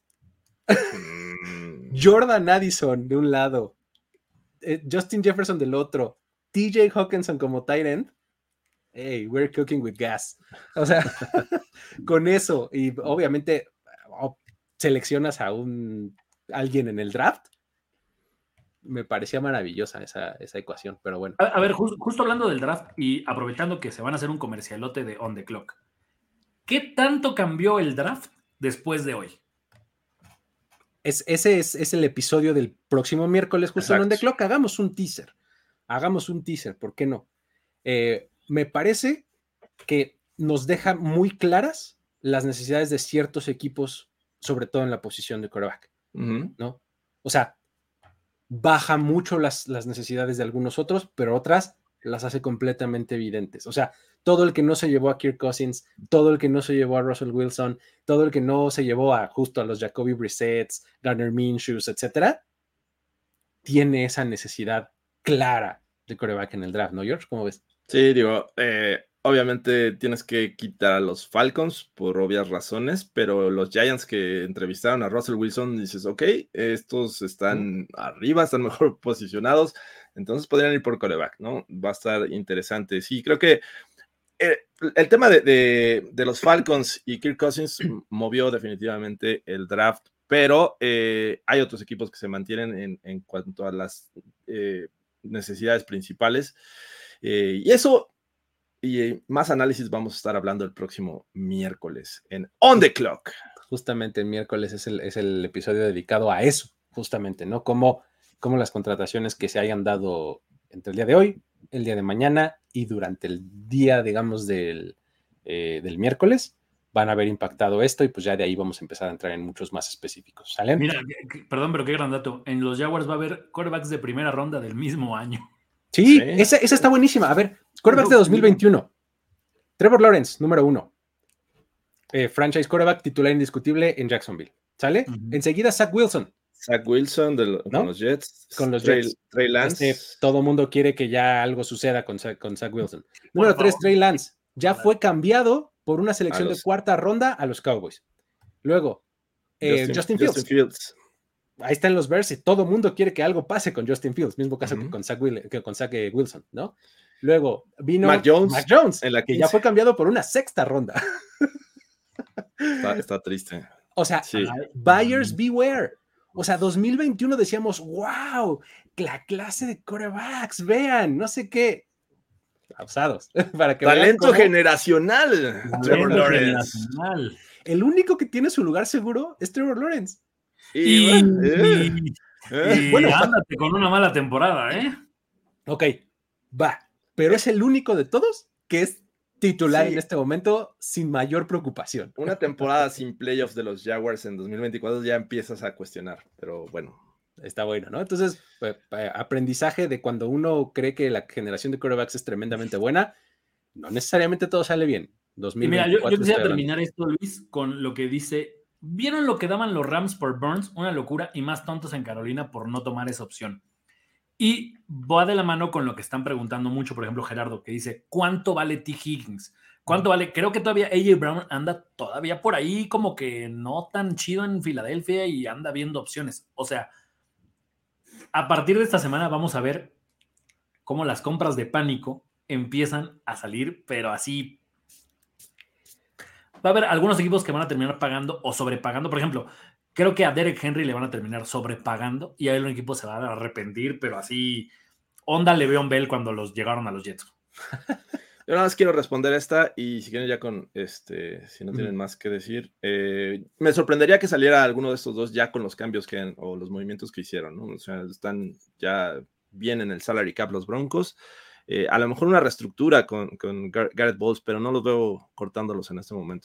S1: Jordan Addison de un lado, eh, Justin Jefferson del otro, T J Hawkinson como tight end. Hey, we're cooking with gas. O sea, con eso, y obviamente oh, seleccionas a un alguien en el draft. Me parecía maravillosa esa, esa ecuación, pero bueno.
S3: A, a ver, just, justo hablando del draft y aprovechando que se van a hacer un comercialote de On The Clock, ¿qué tanto cambió el draft después de hoy?
S1: Es, ese es, es el episodio del próximo miércoles, justo en On The Clock. Hagamos un teaser. Hagamos un teaser, ¿por qué no? Eh, me parece que nos deja muy claras las necesidades de ciertos equipos, sobre todo en la posición de quarterback, uh-huh. ¿no? O sea, baja mucho las, las necesidades de algunos otros, pero otras las hace completamente evidentes. O sea, todo el que no se llevó a Kirk Cousins, todo el que no se llevó a Russell Wilson, todo el que no se llevó a justo a los Jacoby Brissetts, Gardner Minshew, etcétera, tiene esa necesidad clara de quarterback en el draft, ¿no, George? ¿Cómo ves?
S2: Sí, digo, eh, obviamente tienes que quitar a los Falcons por obvias razones, pero los Giants que entrevistaron a Russell Wilson, dices, ok, estos están uh-huh. arriba, están mejor posicionados, entonces podrían ir por quarterback, ¿no? Va a estar interesante. Sí, creo que el, el tema de, de, de los Falcons y Kirk Cousins movió definitivamente el draft, pero eh, hay otros equipos que se mantienen en, en cuanto a las eh, necesidades principales, eh, y eso y más análisis vamos a estar hablando el próximo miércoles en On The Clock.
S1: Justamente el miércoles es el, es el episodio dedicado a eso, justamente, ¿no? Cómo, cómo las contrataciones que se hayan dado entre el día de hoy, el día de mañana y durante el día, digamos, del, eh, del miércoles, van a haber impactado esto y pues ya de ahí vamos a empezar a entrar en muchos más específicos. ¿Sale?
S3: Mira, que, perdón, pero qué gran dato. En los Jaguars va a haber quarterbacks de primera ronda del mismo año.
S1: Sí, sí. Esa, esa está buenísima. A ver, quarterbacks de dos mil veintiuno. Trevor Lawrence, número uno. Eh, franchise quarterback titular indiscutible en Jacksonville. ¿Sale? Uh-huh. Enseguida Zach Wilson.
S2: Zach Wilson de lo, ¿no? con los Jets.
S1: Con los
S2: Trey,
S1: Jets.
S2: Trey Lance.
S1: Este, todo mundo quiere que ya algo suceda con, con Zach Wilson. Número tres, Trey Lance. Ya fue cambiado por una selección los... de cuarta ronda a los Cowboys. Luego, eh, Justin, Justin, Fields. Justin Fields. Ahí están los Bears y todo mundo quiere que algo pase con Justin Fields. Mismo caso uh-huh. que con Zach, Will, que con Zach Wilson, ¿no? Luego vino
S2: Mac Jones,
S1: Mac Jones
S2: en la
S1: que ya fue cambiado por una sexta ronda.
S2: Está, está triste.
S1: O sea, sí. Buyers beware. O sea, dos mil veintiuno decíamos, wow, la clase de quarterbacks, vean, no sé qué. Abusados. Para que
S2: Talento cómo... generacional.
S1: Trevor Lawrence. Generacional. El único que tiene su lugar seguro es Trevor Lawrence.
S3: Y, y, eh, y, eh, y bueno, ándate con una mala temporada, ¿eh?
S1: Ok, va. Pero es el único de todos que es titular sí. en este momento sin mayor preocupación.
S2: Una temporada sin playoffs de los Jaguars en dos mil veinticuatro ya empiezas a cuestionar, pero bueno.
S1: Está bueno, ¿no? Entonces, eh, eh, aprendizaje de cuando uno cree que la generación de quarterbacks es tremendamente buena, no necesariamente todo sale bien. dos mil veinticuatro,
S3: mira, yo, yo quisiera terminar esto, Luis, con lo que dice, ¿vieron lo que daban los Rams por Burns? Una locura, y más tontos en Carolina por no tomar esa opción. Y va de la mano con lo que están preguntando mucho, por ejemplo, Gerardo, que dice, ¿cuánto vale T. Higgins? ¿Cuánto vale? Creo que todavía A J Brown anda todavía por ahí como que no tan chido en Filadelfia y anda viendo opciones. O sea, a partir de esta semana vamos a ver cómo las compras de pánico empiezan a salir, pero así. Va a haber algunos equipos que van a terminar pagando o sobrepagando. Por ejemplo, creo que a Derek Henry le van a terminar sobrepagando y ahí un equipo se va a arrepentir, pero así onda Le'Veon Bell cuando los llegaron a los Jets.
S2: Yo nada más quiero responder esta y si quieren ya con, este, si no tienen mm. más que decir, eh, me sorprendería que saliera alguno de estos dos ya con los cambios que han, o los movimientos que hicieron, ¿no? O sea, están ya bien en el salary cap los Broncos, eh, a lo mejor una reestructura con, con Gar- Garrett Bowles, pero no los veo cortándolos en este momento.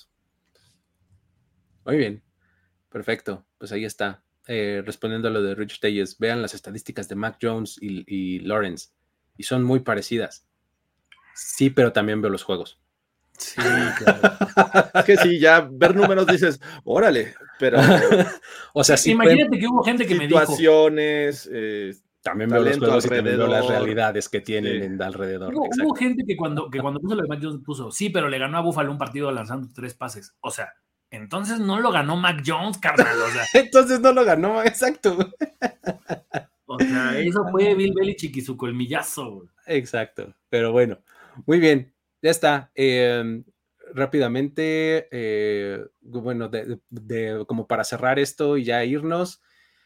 S1: Muy bien, perfecto, pues ahí está, eh, respondiendo a lo de Rich Telles, vean las estadísticas de Mac Jones y, y Lawrence, y son muy parecidas. Sí, pero también veo los juegos.
S2: Sí, claro. Es que sí, ya ver números dices, órale, pero...
S1: o sea, sí.
S3: Imagínate pueden... que hubo gente que me dijo...
S2: Situaciones, eh,
S1: también veo los juegos alrededor. Y también veo las realidades que tienen sí. en alrededor.
S3: Hubo, hubo gente que cuando, que cuando puso lo de Mac Jones puso, sí, pero le ganó a Buffalo un partido lanzando tres pases. O sea, entonces no lo ganó Mac Jones, carnal. O sea,
S1: entonces no lo ganó, exacto.
S3: O sea, eso fue Bill Belichick y su colmillazo.
S1: Exacto, pero bueno. Muy bien, ya está. Eh, rápidamente, eh, bueno, de, de, como para cerrar esto y ya irnos,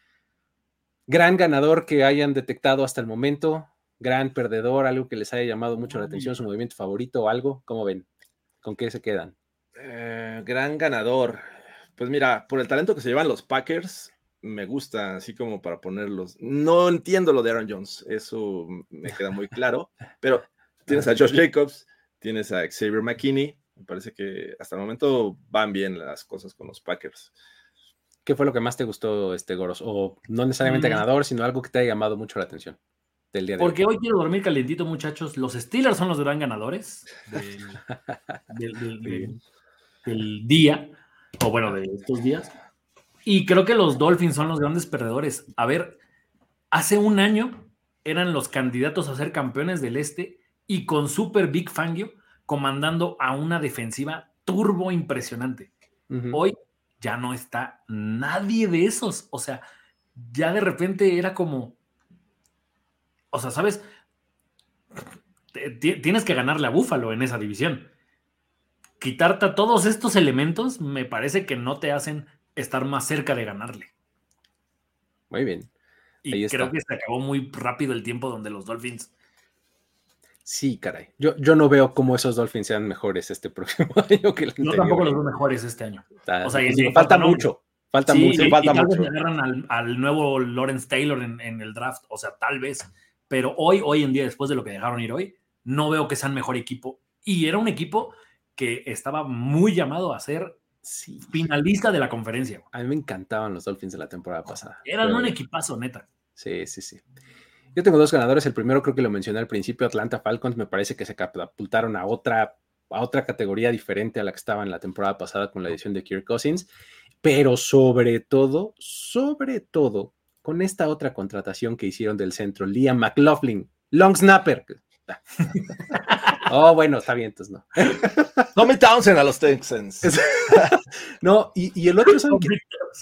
S1: gran ganador que hayan detectado hasta el momento, gran perdedor, algo que les haya llamado mucho la atención, su movimiento favorito o algo, ¿cómo ven? ¿Con qué se quedan?
S2: Eh, gran ganador. Pues mira, por el talento que se llevan los Packers, me gusta, así como para ponerlos. No entiendo lo de Aaron Jones, eso me queda muy claro, pero... Tienes a Josh Jacobs, tienes a Xavier McKinney. Me parece que hasta el momento van bien las cosas con los Packers.
S1: ¿Qué fue lo que más te gustó, este Goros? O no necesariamente mm. ganador, sino algo que te haya llamado mucho la atención del día de
S3: Porque
S1: hoy.
S3: hoy quiero dormir calientito, muchachos. Los Steelers son los gran ganadores del, del, del, del, del día, o bueno, de estos días. Y creo que los Dolphins son los grandes perdedores. A ver, hace un año eran los candidatos a ser campeones del Este y con Super Big Fangio comandando a una defensiva turbo impresionante. Uh-huh. Hoy ya no está nadie de esos. O sea, ya de repente era como... O sea, ¿sabes? T- tienes que ganarle a Buffalo en esa división. Quitarte a todos estos elementos me parece que no te hacen estar más cerca de ganarle.
S1: Muy bien.
S3: Ahí y creo está. Que se acabó muy rápido el tiempo donde los Dolphins...
S1: Sí, caray. Yo, yo no veo cómo esos Dolphins sean mejores este próximo año que el anterior.
S3: Yo tampoco los veo mejores este año.
S1: Está,
S3: o sea,
S1: sí, falta, falta mucho. Falta
S3: sí,
S1: mucho.
S3: Y,
S1: falta
S3: y tal
S1: mucho.
S3: vez agarran al, al nuevo Lawrence Taylor en, en el draft. O sea, tal vez. Pero hoy, hoy en día, después de lo que dejaron ir hoy, no veo que sean mejor equipo. Y era un equipo que estaba muy llamado a ser sí. finalista de la conferencia.
S1: A mí me encantaban los Dolphins de la temporada pasada.
S3: Eran pero... un equipazo, neta.
S1: Sí, sí, sí. Yo tengo dos ganadores. El primero creo que lo mencioné al principio, Atlanta Falcons. Me parece que se catapultaron a otra, a otra categoría diferente a la que estaba en la temporada pasada con la edición de Kirk Cousins. Pero sobre todo, sobre todo, con esta otra contratación que hicieron del centro, Liam McLaughlin, long snapper. Oh, bueno, está bien, entonces no.
S2: Tommy Townsend a los Texans.
S1: No, y, y el otro son que...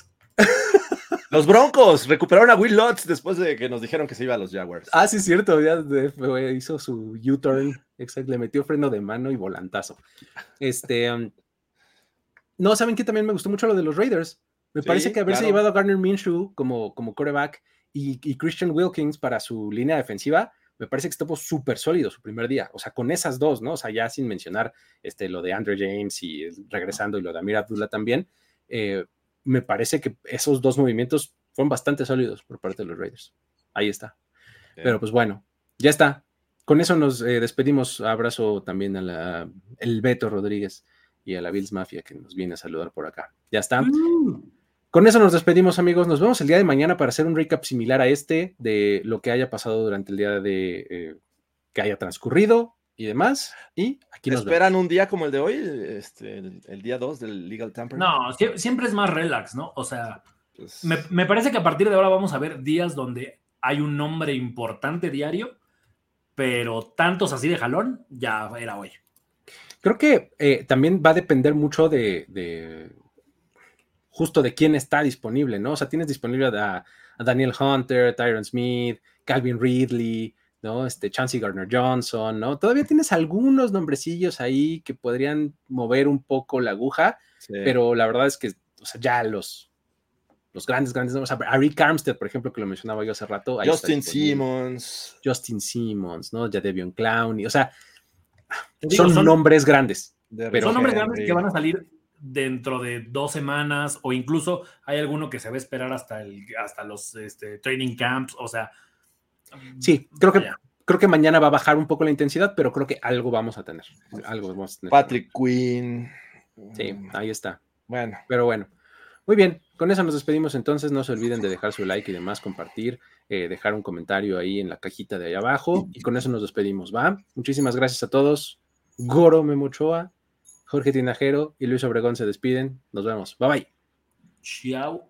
S2: Los Broncos recuperaron a Will Lutz después de que nos dijeron que se iba a los Jaguars.
S1: Ah, sí, es cierto, ya hizo su U-turn, exacto, le metió freno de mano y volantazo. Este, um, no, ¿saben qué? También me gustó mucho lo de los Raiders. Me sí, parece que haberse claro. llevado a Gardner Minshew como, como quarterback y, y Christian Wilkins para su línea defensiva, me parece que estuvo súper sólido su primer día. O sea, con esas dos, ¿no? O sea, ya sin mencionar este, lo de Andre James y regresando y lo de Amir Abdullah también, eh, me parece que esos dos movimientos fueron bastante sólidos por parte de los Raiders. Ahí está. Bien. Pero pues bueno, ya está. Con eso nos eh, despedimos. Abrazo también a la, el Beto Rodríguez y a la Bills Mafia que nos viene a saludar por acá. Ya está. Mm. Con eso nos despedimos, amigos. Nos vemos el día de mañana para hacer un recap similar a este de lo que haya pasado durante el día de eh, que haya transcurrido y demás. Y aquí nos
S2: ¿Esperan
S1: vemos.
S2: un día como el de hoy? Este, el, el día dos del Legal Tampering.
S3: No, siempre es más relax, ¿no? O sea, pues... me, me parece que a partir de ahora vamos a ver días donde hay un nombre importante diario, pero tantos así de jalón, ya era hoy.
S1: Creo que eh, también va a depender mucho de, de justo de quién está disponible, ¿no? O sea, tienes disponible a, a Daniel Hunter, Tyron Smith, Calvin Ridley, ¿no? Este, Chauncey Gardner-Johnson, ¿no? Todavía tienes algunos nombrecillos ahí que podrían mover un poco la aguja, sí. Pero la verdad es que, o sea, ya los, los grandes, grandes nombres, o sea, a Rick Armstead, por ejemplo, que lo mencionaba yo hace rato. Ahí
S2: Justin Simmons.
S1: Justin Simmons, ¿no? Jadeveon Clowney, o sea, digo, son, son nombres grandes.
S3: Pero son nombres grandes que van a salir dentro de dos semanas, o incluso hay alguno que se va a esperar hasta, el, hasta los este, training camps, o sea...
S1: Sí, creo que, creo que mañana va a bajar un poco la intensidad, pero creo que algo vamos a tener. Algo vamos a tener.
S2: Patrick Quinn.
S1: Sí, ahí está.
S2: Bueno.
S1: Pero bueno. Muy bien, con eso nos despedimos entonces. No se olviden de dejar su like y demás, compartir, eh, dejar un comentario ahí en la cajita de ahí abajo. Y con eso nos despedimos, ¿va? Muchísimas gracias a todos. Goro Memo Ochoa, Jorge Tinajero y Luis Obregón se despiden. Nos vemos. Bye bye.
S3: Chao.